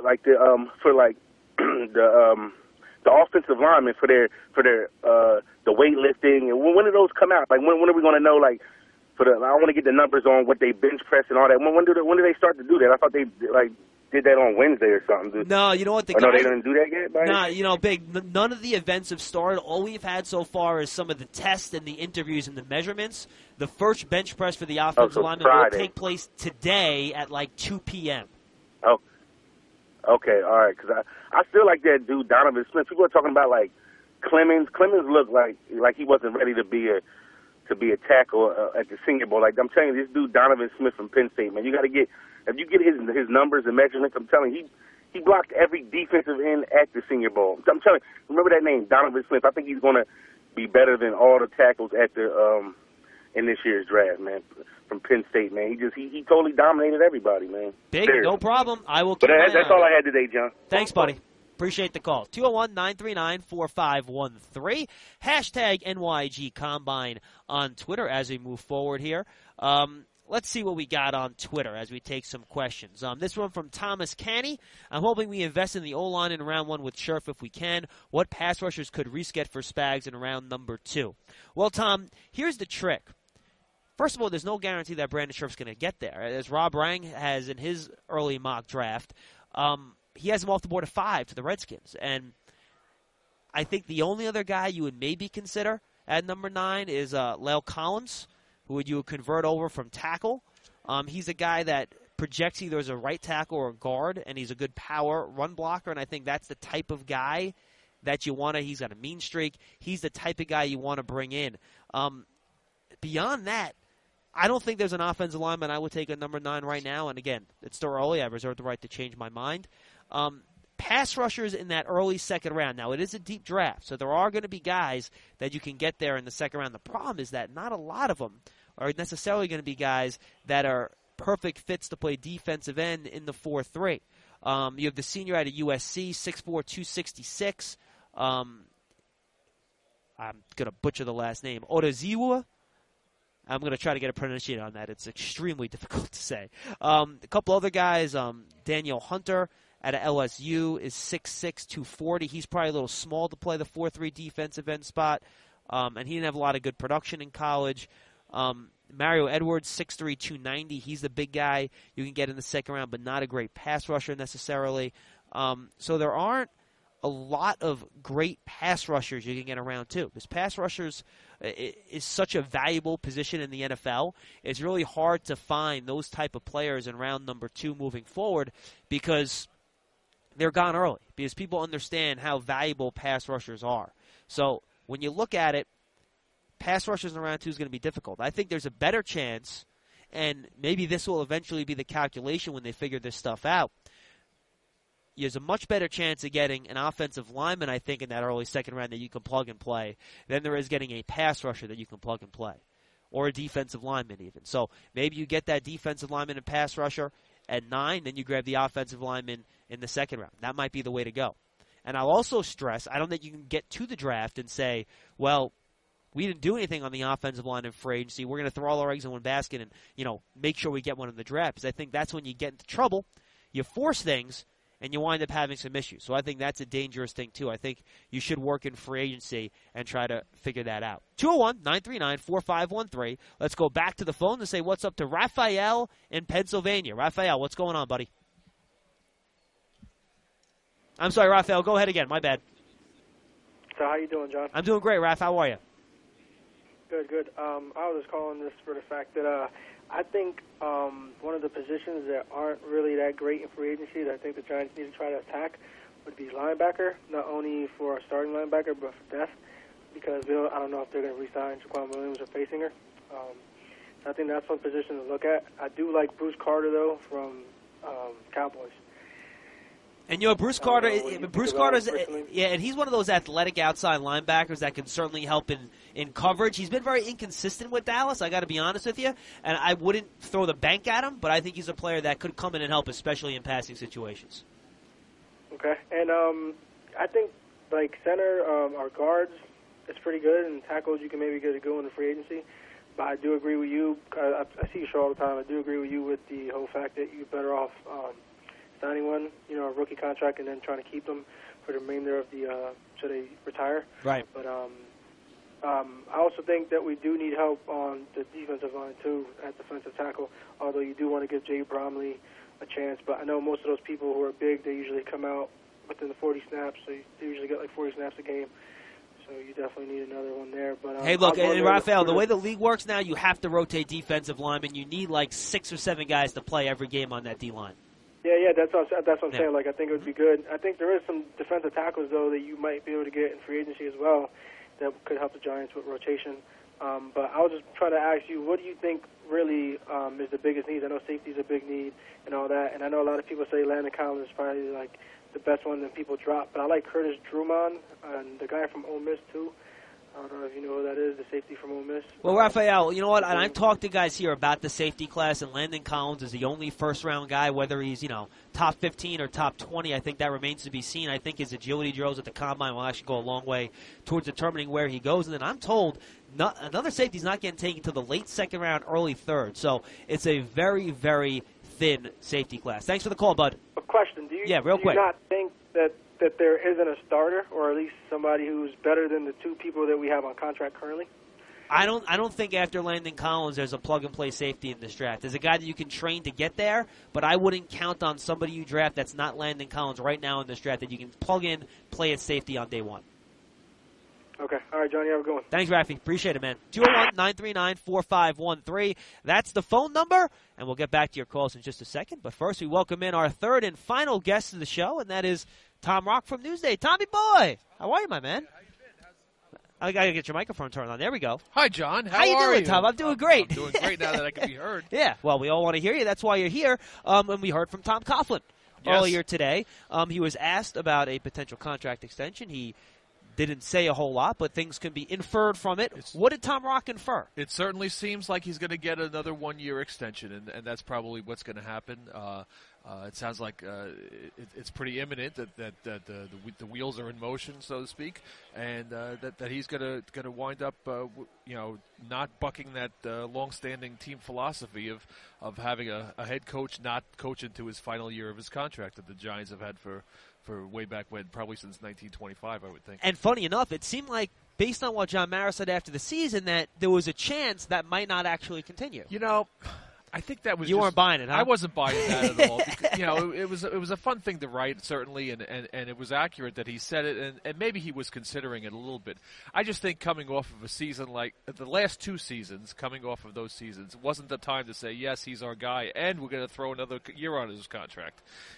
offensive linemen for their the weightlifting, and when do those come out? Like when are we going to know? Like I want to get the numbers on what they bench press and all that. When do they start to do that? I thought they did that on Wednesday or something. No, you know what? No, they didn't do that yet? No, Big, none of the events have started. All we've had so far is some of the tests and the interviews and the measurements. The first bench press for the offensive lineman will take place today at like 2 p.m. Oh, okay, all right. Because I still like that dude, Donovan Smith. People are talking about, like, Clemens. Clemens looked like he wasn't ready to be a tackle at the Senior Bowl. Like, I'm telling you, this dude, Donovan Smith from Penn State, man, if you get his numbers and measurements, I'm telling you, he blocked every defensive end at the Senior Bowl. I'm telling you, remember that name, Donovan Smith. I think he's going to be better than all the tackles at the in this year's draft, man, from Penn State, man. He totally dominated everybody, man. Big, no problem. I will keep But that's all I had today, John. Thanks, buddy. Appreciate the call. 201-939-4513. Hashtag NYG Combine on Twitter as we move forward here. Let's see what we got on Twitter as we take some questions. This one from Thomas Canny. I'm hoping we invest in the O-line in round 1 with Scherf if we can. What pass rushers could Reese get for Spags in round number 2? Well, Tom, here's the trick. First of all, there's no guarantee that Brandon Scherf's going to get there. As Rob Rang has in his early mock draft, he has him off the board at 5 to the Redskins. And I think the only other guy you would maybe consider at number 9 is La'el Collins, who you would convert over from tackle. He's a guy that projects either as a right tackle or a guard, and he's a good power run blocker, and I think that's the type of guy that you want to – he's got a mean streak. He's the type of guy you want to bring in. Beyond that, I don't think there's an offensive lineman I would take at number 9 right now. And, again, it's still early. I reserve the right to change my mind. Pass rushers in that early second round. Now, it is a deep draft, so there are going to be guys that you can get there in the second round. The problem is that not a lot of them are necessarily going to be guys that are perfect fits to play defensive end in the 4-3. You have the senior out of USC, 6'4", 266. I'm going to butcher the last name. Odoziwa. I'm going to try to get a pronunciation on that. It's extremely difficult to say. A couple other guys, Daniel Hunter out of LSU is 6'6", 240. He's probably a little small to play the 4-3 defensive end spot, and he didn't have a lot of good production in college. Mario Edwards, 6'3", 290. He's the big guy you can get in the second round, but not a great pass rusher necessarily. So there aren't a lot of great pass rushers you can get around too. Because pass rushers is such a valuable position in the NFL. It's really hard to find those type of players in round number 2 moving forward because they're gone early. Because people understand how valuable pass rushers are. So when you look at it, pass rushers in round 2 is going to be difficult. I think there's a better chance, and maybe this will eventually be the calculation when they figure this stuff out. There's a much better chance of getting an offensive lineman, I think, in that early second round that you can plug and play than there is getting a pass rusher that you can plug and play, or a defensive lineman even. So maybe you get that defensive lineman and pass rusher at 9, then you grab the offensive lineman in the second round. That might be the way to go. And I'll also stress, I don't think you can get to the draft and say, well, we didn't do anything on the offensive line in free agency. We're going to throw all our eggs in one basket and, make sure we get one in the draft. Because I think that's when you get into trouble. You force things, and you wind up having some issues. So I think that's a dangerous thing, too. I think you should work in free agency and try to figure that out. 201-939-4513. Let's go back to the phone to say what's up to Raphael in Pennsylvania. Raphael, what's going on, buddy? I'm sorry, Raphael. Go ahead again. My bad. So how you doing, John? I'm doing great, Raph. How are you? Good. I was just calling this for the fact that I think one of the positions that aren't really that great in free agency that I think the Giants need to try to attack would be linebacker, not only for a starting linebacker but for depth. because I don't know if they're going to re-sign Jaquan Williams or Facing I think that's one position to look at. I do like Bruce Carter, though, from Cowboys. And Bruce Carter, and he's one of those athletic outside linebackers that can certainly help in coverage. He's been very inconsistent with Dallas, I got to be honest with you, and I wouldn't throw the bank at him, but I think he's a player that could come in and help, especially in passing situations. Okay, and I think like center or guards, it's pretty good, and tackles you can maybe get a good one in free agency. But I do agree with you. I see your show all the time. I do agree with you with the whole fact that you're better off signing one, a rookie contract, and then trying to keep them for the remainder of the so they retire. Right. But I also think that we do need help on the defensive line too at defensive tackle. Although you do want to give Jay Bromley a chance, but I know most of those people who are big, they usually come out within the 40 snaps. So they usually get like 40 snaps a game. So you definitely need another one there. But hey, look, and Raphael, the way the league works now, you have to rotate defensive linemen. You need like 6 or 7 guys to play every game on that D-line. Yeah, that's what I'm saying. Like, I think it would be good. I think there is some defensive tackles, though, that you might be able to get in free agency as well that could help the Giants with rotation. But I was just trying to ask you, what do you think really is the biggest need? I know safety is a big need and all that, and I know a lot of people say Landon Collins is probably like the best one that people drop, but I like Curtis Drummond and the guy from Ole Miss too. I don't know if you know who that is, the safety from Ole Miss. Well, Raphael, you know what? And I've talked to guys here about the safety class, and Landon Collins is the only first-round guy, whether he's, top 15 or top 20. I think that remains to be seen. I think his agility drills at the Combine will actually go a long way towards determining where he goes. And then I'm told another safety's not getting taken to the late second round, early third. So it's a very, very thin safety class. Thanks for the call, bud. A question. Do you not think that there isn't a starter, or at least somebody who's better than the 2 people that we have on contract currently? I don't think after Landon Collins there's a plug-and-play safety in this draft. There's a guy that you can train to get there, but I wouldn't count on somebody you draft that's not Landon Collins right now in this draft that you can plug in, play at safety on day one. Okay. All right, Johnny, have a good one. Thanks, Rafi. Appreciate it, man. 201-939-4513. That's the phone number, and we'll get back to your calls in just a second. But first, we welcome in our third and final guest of the show, and that is Tom Rock from Newsday. Tommy boy, how are you, my man? How you been? I got to get your microphone turned on. There we go. Hi, John. How you doing, Tom? I'm doing great. I'm doing great now that I can be heard. Yeah, well, we all want to hear you. That's why you're here. And we heard from Tom Coughlin earlier today. He was asked about a potential contract extension. He didn't say a whole lot, but things can be inferred from it. What did Tom Rock infer? It certainly seems like he's going to get another 1-year extension, and that's probably what's going to happen. It sounds like it's pretty imminent that the wheels are in motion, so to speak, and that he's going to wind up, not bucking that long-standing team philosophy of having a head coach not coach into his final year of his contract that the Giants have had for way back when, probably since 1925, I would think. And funny enough, it seemed like, based on what John Mara said after the season, that there was a chance that might not actually continue. I think that was you weren't buying it, huh? I wasn't buying that at all. Because, it was a fun thing to write, certainly, and it was accurate that he said it, and maybe he was considering it a little bit. I just think coming off of a season like the last 2 seasons, coming off of those seasons, wasn't the time to say, yes, he's our guy, and we're going to throw another year on his contract.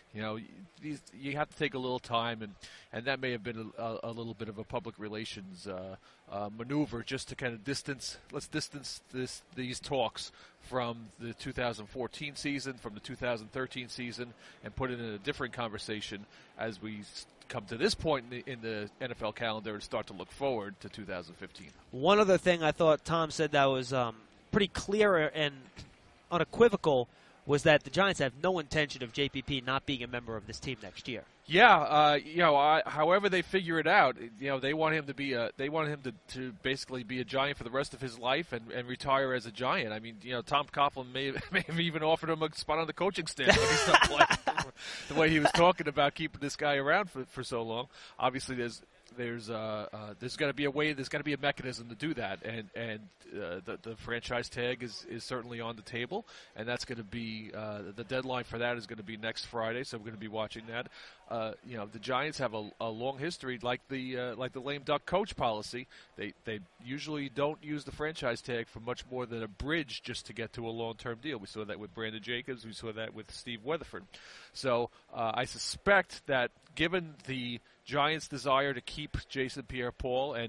You have to take a little time, and that may have been a little bit of a public relations maneuver just to kind of distance these talks from the 2014 season, from the 2013 season, and put it in a different conversation as we come to this point in the NFL calendar and start to look forward to 2015. One other thing I thought Tom said that was pretty clear and unequivocal was that the Giants have no intention of JPP not being a member of this team next year. Yeah, however they figure it out, they want him to be to basically be a Giant for the rest of his life and retire as a Giant. I mean, Tom Coughlin may have even offered him a spot on the coaching staff when he's not playing. The way he was talking about keeping this guy around for so long. Obviously, there's got to be a way. There's got to be a mechanism to do that, and the franchise tag is certainly on the table, and that's going to be the deadline for that is going to be next Friday. So we're going to be watching that. The Giants have a long history, like the lame duck coach policy. They usually don't use the franchise tag for much more than a bridge just to get to a long-term deal. We saw that with Brandon Jacobs. We saw that with Steve Weatherford. So I suspect that given the Giants' desire to keep Jason Pierre-Paul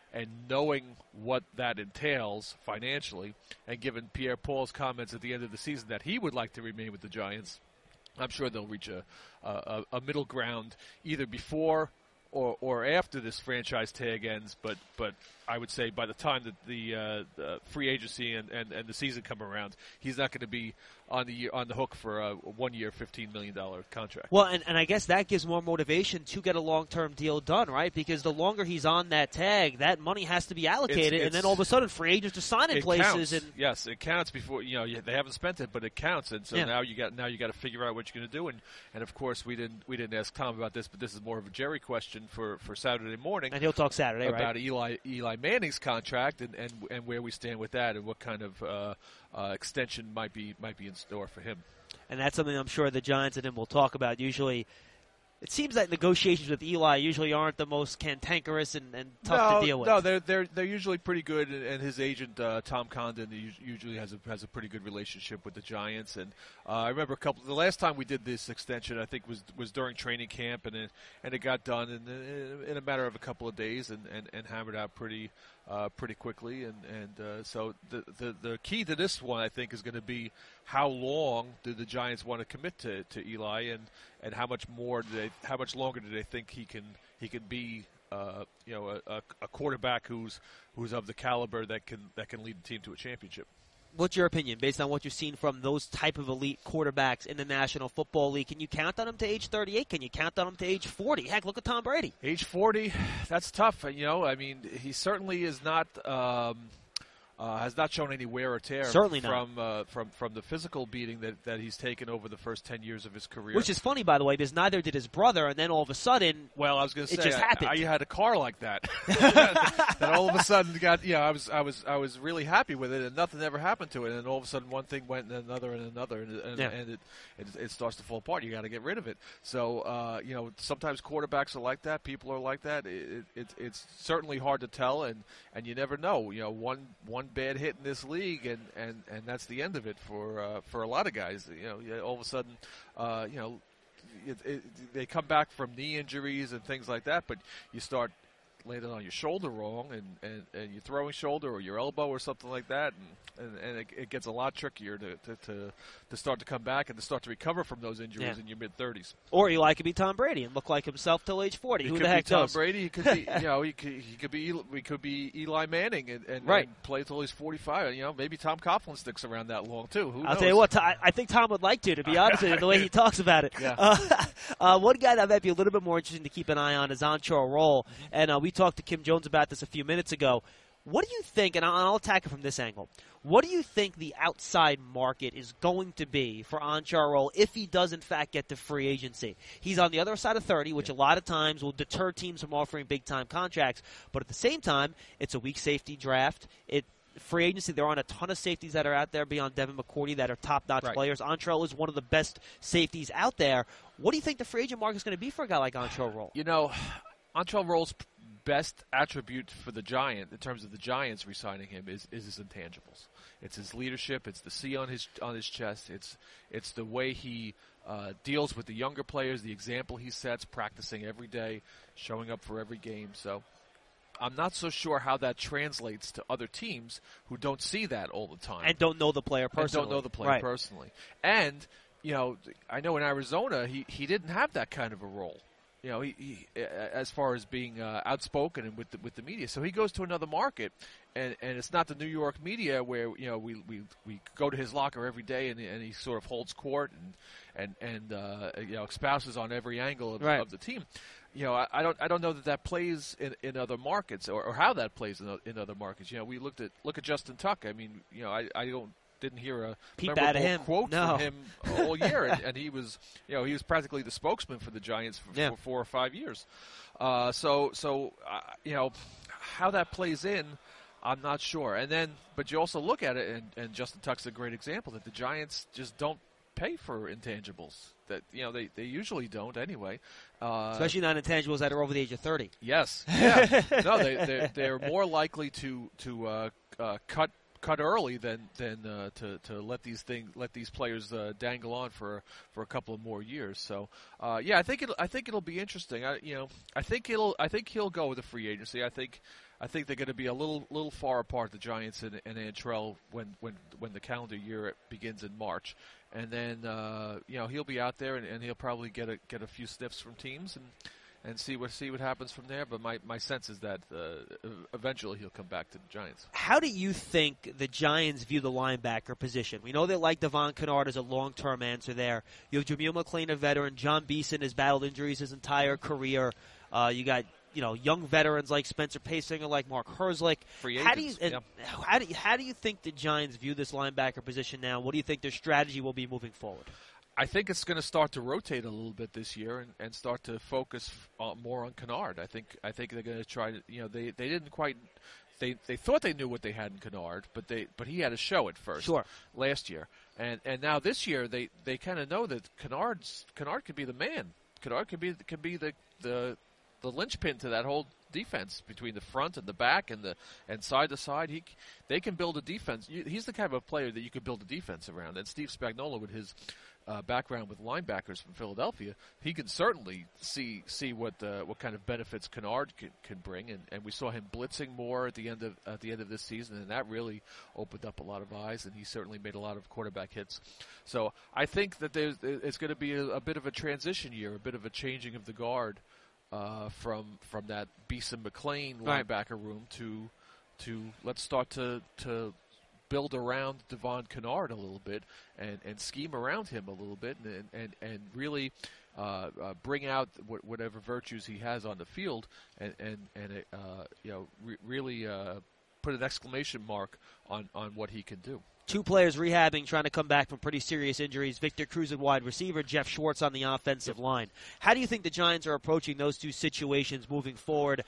and knowing what that entails financially, and given Pierre-Paul's comments at the end of the season that he would like to remain with the Giants, I'm sure they'll reach a middle ground either before or after this franchise tag ends. But I would say by the time that the free agency and the season come around, he's not going to be on the hook for a 1 year, $15 million contract. Well, and I guess that gives more motivation to get a long-term deal done, right? Because the longer he's on that tag, that money has to be allocated, and then all of a sudden free agents are signing places. Counts. And yes, it counts before they haven't spent it, but it counts, and so now you got to figure out what you're going to do. And of course we didn't ask Tom about this, but this is more of a Jerry question for Saturday morning. And he'll talk Saturday about right? Eli Manning's contract and where we stand with that, and what kind of extension might be in store for him. And that's something I'm sure the Giants and him will talk about. Usually, it seems like negotiations with Eli usually aren't the most cantankerous and tough to deal with. No, they're usually pretty good, and his agent Tom Condon usually has a pretty good relationship with the Giants. And I remember the last time we did this extension, I think was during training camp, and it got done in a matter of a couple of days and hammered out pretty quickly. And so the key to this one, I think, is going to be how long do the Giants want to commit to Eli, and how much longer do they think he can be a quarterback who's of the caliber that can lead the team to a championship. What's your opinion based on what you've seen from those type of elite quarterbacks in the National Football League? Can you count on them to age 38? Can you count on them to age 40? Heck, look at Tom Brady. Age 40, that's tough. I mean, he certainly is not has not shown any wear or tear Certainly from the physical beating that he's taken over the first 10 years of his career. Which is funny, by the way, because neither did his brother, and then all of a sudden, well, I was going to say, it just happened. I had a car like that. That all of a sudden got, I was really happy with it, and nothing ever happened to it, and then all of a sudden one thing went and another, and it starts to fall apart. You got to get rid of it. So sometimes quarterbacks are like that. People are like that. It's certainly hard to tell, and you never know. One bad hit in this league, and that's the end of it for a lot of guys. All of a sudden, they come back from knee injuries and things like that, but you start landing on your shoulder wrong, and you're throwing shoulder or your elbow or something like that, and it gets a lot trickier to start to come back and to start to recover from those injuries in your mid-30s. Or Eli could be Tom Brady and look like himself till age 40. Who the heck knows? Tom Brady. He could be, he could be Eli Manning and play till he's 45. Maybe Tom Coughlin sticks around that long too. Who knows? I'll tell you what, I think Tom would like to be honest with you, the way he talks about it. Yeah. One guy that might be a little bit more interesting to keep an eye on is Antrel Rolle, and we talked to Kim Jones about this a few minutes ago. What do you think, and I'll attack it from this angle, what do you think the outside market is going to be for Antrel Rolle if he does, in fact, get to free agency? He's on the other side of 30, which a lot of times will deter teams from offering big-time contracts. But at the same time, it's a weak safety draft. Free agency, there aren't a ton of safeties that are out there beyond Devin McCourty that are top-notch players. Antrel is one of the best safeties out there. What do you think the free agent market is going to be for a guy like Antrel Rolle? Antrel Rolle's best attribute for the Giant, in terms of the Giants re-signing him, is his intangibles. It's his leadership. It's the C on his chest. It's the way he deals with the younger players, the example he sets, practicing every day, showing up for every game. So I'm not so sure how that translates to other teams who don't see that all the time. And don't know the player personally. Personally. And, I know in Arizona he didn't have that kind of a role. He as far as being outspoken and with the media. So he goes to another market, and it's not the New York media where we go to his locker every day and he sort of holds court and espouses on every angle of the team. I don't know that plays in other markets or how that plays in other markets. We look at Justin Tuck. I mean, I didn't hear a memorable quote from him all year, and he was practically the spokesman for the Giants for 4 or 5 years. So how that plays in, I'm not sure. But you also look at it, and Justin Tuck's a great example that the Giants just don't pay for intangibles. That they usually don't anyway. Especially not intangibles that are over the age of 30. Yes. Yeah. No, they're more likely to cut early than to let these players dangle on for a couple of more years. So I think it'll be interesting. I think he'll go with the free agency. I think I think they're going to be a little far apart, the Giants and Antrell, when the calendar year begins in March, and then he'll be out there and he'll probably get a few sniffs from teams and see what happens from there. But my sense is that eventually he'll come back to the Giants. How do you think the Giants view the linebacker position? We know they like Devon Kennard as a long-term answer there. You have Jameel McClain, a veteran. John Beeson has battled injuries his entire career. You got young veterans like Spencer Paysinger, like Mark Herzlich. Free agents. How do you think the Giants view this linebacker position now? What do you think their strategy will be moving forward? I think it's going to start to rotate a little bit this year and start to focus more on Kennard. I think they're going to try to. They didn't quite. They thought they knew what they had in Kennard, but he had to show it first. Sure. Last year, and now this year they kind of know that Kennard could be the man. Kennard could be the linchpin to that whole defense between the front and the back and side to side. They can build a defense. He's the kind of a player that you could build a defense around. And Steve Spagnuolo, with his background with linebackers from Philadelphia, he can certainly see what kind of benefits Kennard can bring. And we saw him blitzing more at the end of this season, and that really opened up a lot of eyes. And he certainly made a lot of quarterback hits. So I think that it's going to be a bit of a transition year, a bit of a changing of the guard. From that Beeson McClain linebacker room to let's start to build around Devon Kennard a little bit and scheme around him a little bit and really bring out whatever virtues he has on the field and really put an exclamation mark on what he can do. Two players rehabbing, trying to come back from pretty serious injuries. Victor Cruz at wide receiver, Jeff Schwartz on the offensive line. How do you think the Giants are approaching those two situations moving forward?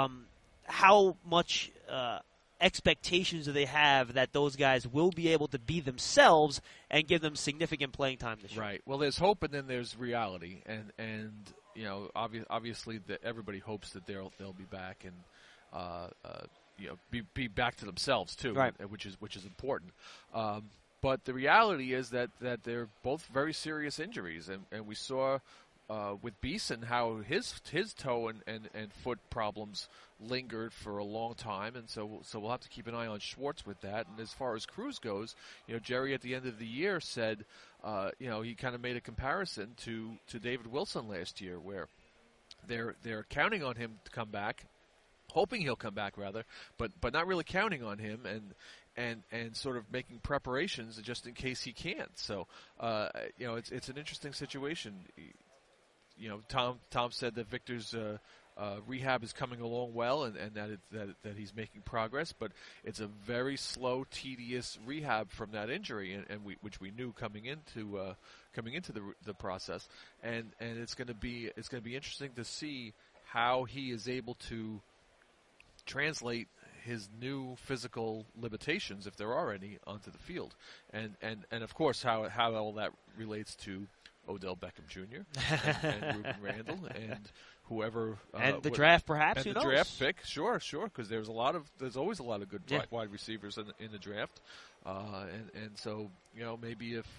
How much expectations do they have that those guys will be able to be themselves and give them significant playing time this year? Right. Well, there's hope and then there's reality, and obviously everybody hopes that they'll be back and be back to themselves too, right. which is important. But the reality is that they're both very serious injuries, and we saw with Beeson how his toe and foot problems lingered for a long time, and so we'll have to keep an eye on Schwartz with that. And as far as Cruz goes, Jerry at the end of the year said, he kind of made a comparison to David Wilson last year, where they're counting on him to come back. Hoping he'll come back, rather, but not really counting on him, and sort of making preparations just in case he can't. So, it's an interesting situation. Tom said that Victor's rehab is coming along well, and that he's making progress, but it's a very slow, tedious rehab from that injury, which we knew coming into the process, and it's going to be interesting to see how he is able to translate his new physical limitations, if there are any, onto the field, and of course how all that relates to Odell Beckham Jr. and Ruben Randall and whoever and the draft, perhaps, and who the knows? Draft pick, sure, because there's always a lot of good wide receivers in the draft, and so maybe if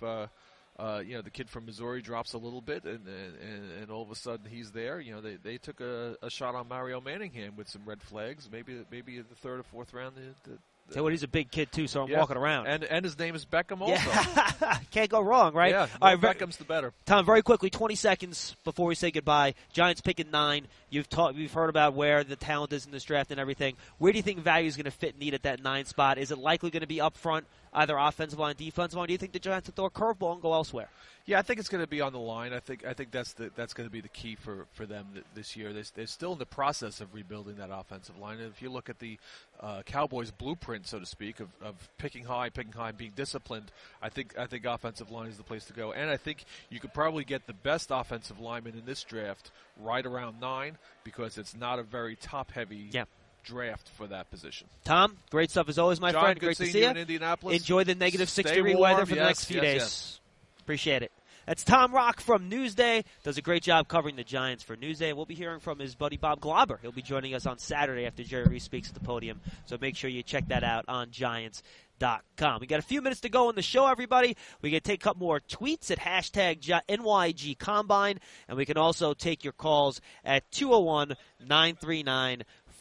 the kid from Missouri drops a little bit, and all of a sudden he's there. They took a shot on Mario Manningham with some red flags. Maybe the third or fourth round. Tell what, he's a big kid too, so I'm walking around. And his name is Beckham also. Yeah. Can't go wrong, right? Yeah, all right, Beckham's the better. Tom, very quickly, 20 seconds before we say goodbye. Giants picking 9. We've heard about where the talent is in this draft and everything. Where do you think value is going to fit need at that 9 spot? Is it likely going to be up front, either offensive line, defensive line? Do you think the Giants will throw a curveball and go elsewhere? Yeah, I think it's going to be on the line. I think that's going to be the key for them this year. They're still in the process of rebuilding that offensive line. And if you look at the Cowboys' blueprint, so to speak, of picking high, being disciplined, I think offensive line is the place to go. And I think you could probably get the best offensive lineman in this draft right around 9, because it's not a very top-heavy draft for that position. Tom, great stuff as always, my John, friend. Great to seeing see you you. In Indianapolis. Enjoy the negative Stay 6-degree warm. weather for the next few days. Yes. Appreciate it. That's Tom Rock from Newsday. Does a great job covering the Giants for Newsday. We'll be hearing from his buddy Bob Glauber. He'll be joining us on Saturday after Jerry Reese speaks at the podium. So make sure you check that out on Giants.com. We got a few minutes to go in the show, everybody. We can take up more tweets at hashtag NYG Combine, and we can also take your calls at 201-939-4225.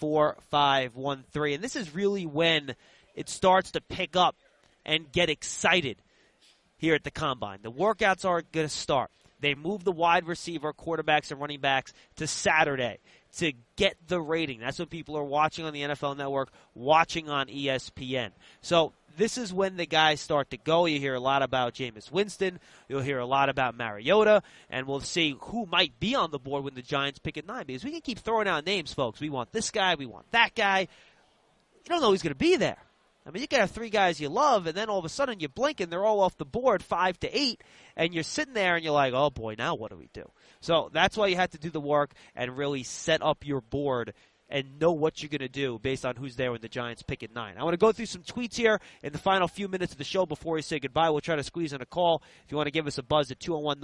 4513. And this is really when it starts to pick up and get excited here at the Combine. The workouts are going to start. They move the wide receiver, quarterbacks, and running backs to Saturday to get the rating. That's what people are watching on the NFL Network, watching on ESPN. So this is when the guys start to go. You hear a lot about Jameis Winston. You'll hear a lot about Mariota. And we'll see who might be on the board when the Giants pick at 9. Because we can keep throwing out names, folks. We want this guy. We want that guy. You don't know who's going to be there. I mean, you can have 3 guys you love, and then all of a sudden you blink and they're all off the board 5 to 8, and you're sitting there and you're like, oh boy, now what do we do? So that's why you have to do the work and really set up your board and know what you're going to do based on who's there when the Giants pick at 9. I want to go through some tweets here in the final few minutes of the show before we say goodbye. We'll try to squeeze in a call if you want to give us a buzz at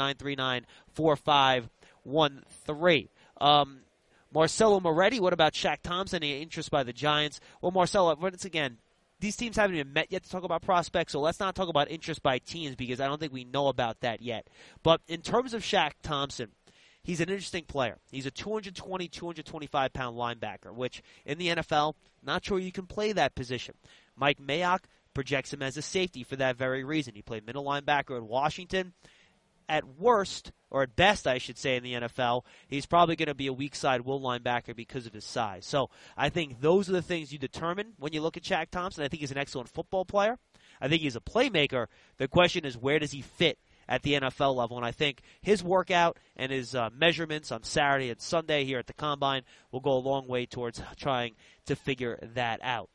201-939-4513. Marcelo Moretti, what about Shaq Thompson? Any interest by the Giants? Well, Marcelo, once again, these teams haven't even met yet to talk about prospects, so let's not talk about interest by teams because I don't think we know about that yet. But in terms of Shaq Thompson, he's an interesting player. He's a 220, 225-pound linebacker, which in the NFL, not sure you can play that position. Mike Mayock projects him as a safety for that very reason. He played middle linebacker in Washington. At worst, or at best, I should say, in the NFL, he's probably going to be a weak side will linebacker because of his size. So I think those are the things you determine when you look at Shaq Thompson. I think he's an excellent football player. I think he's a playmaker. The question is, where does he fit at the NFL level? And I think his workout and his measurements on Saturday and Sunday here at the Combine will go a long way towards trying to figure that out.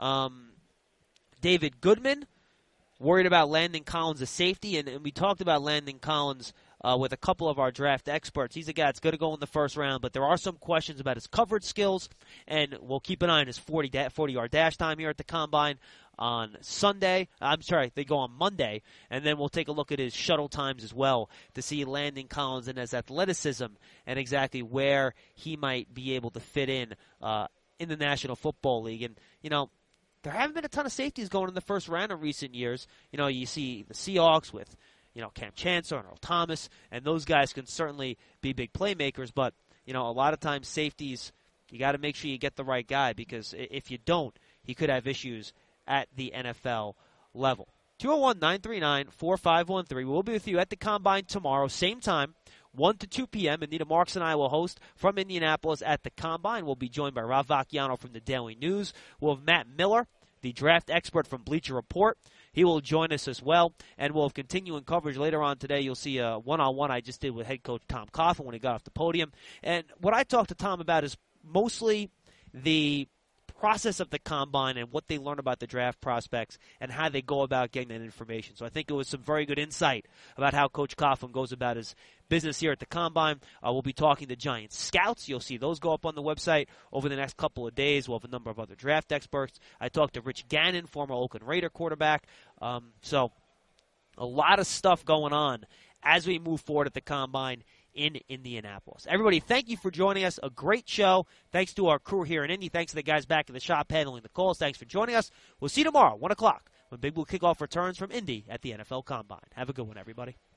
David Goodman, worried about Landon Collins, a safety, and we talked about Landon Collins with a couple of our draft experts. He's a guy that's going to go in the first round, but there are some questions about his coverage skills, and we'll keep an eye on his 40-yard dash time here at the Combine on Sunday. I'm sorry, they go on Monday, and then we'll take a look at his shuttle times as well to see Landon Collins and his athleticism and exactly where he might be able to fit in the National Football League. And, you know, there haven't been a ton of safeties going in the first round in recent years. You know, you see the Seahawks with, you know, Cam Chancellor and Earl Thomas, and those guys can certainly be big playmakers. But, you know, a lot of times safeties, you got to make sure you get the right guy because if you don't, he could have issues at the NFL level. 201-939-4513. We'll be with you at the Combine tomorrow, same time, 1 to 2 p.m. Anita Marks and I will host from Indianapolis at the Combine. We'll be joined by Rob Vacchiano from the Daily News. We'll have Matt Miller, the draft expert from Bleacher Report. He will join us as well, and we'll have continuing coverage later on today. You'll see a one-on-one I just did with head coach Tom Coughlin when he got off the podium. And what I talked to Tom about is mostly the process of the Combine and what they learn about the draft prospects and how they go about getting that information. So I think it was some very good insight about how Coach Coughlin goes about his business here at the Combine. We'll be talking to Giants scouts. You'll see those go up on the website over the next couple of days. We'll have a number of other draft experts. I talked to Rich Gannon, former Oakland Raider quarterback. So a lot of stuff going on as we move forward at the Combine in Indianapolis. Everybody, thank you for joining us. A great show. Thanks to our crew here in Indy. Thanks to the guys back in the shop handling the calls. Thanks for joining us. We'll see you tomorrow, 1 o'clock, when Big Blue Kickoff returns from Indy at the NFL Combine. Have a good one, everybody.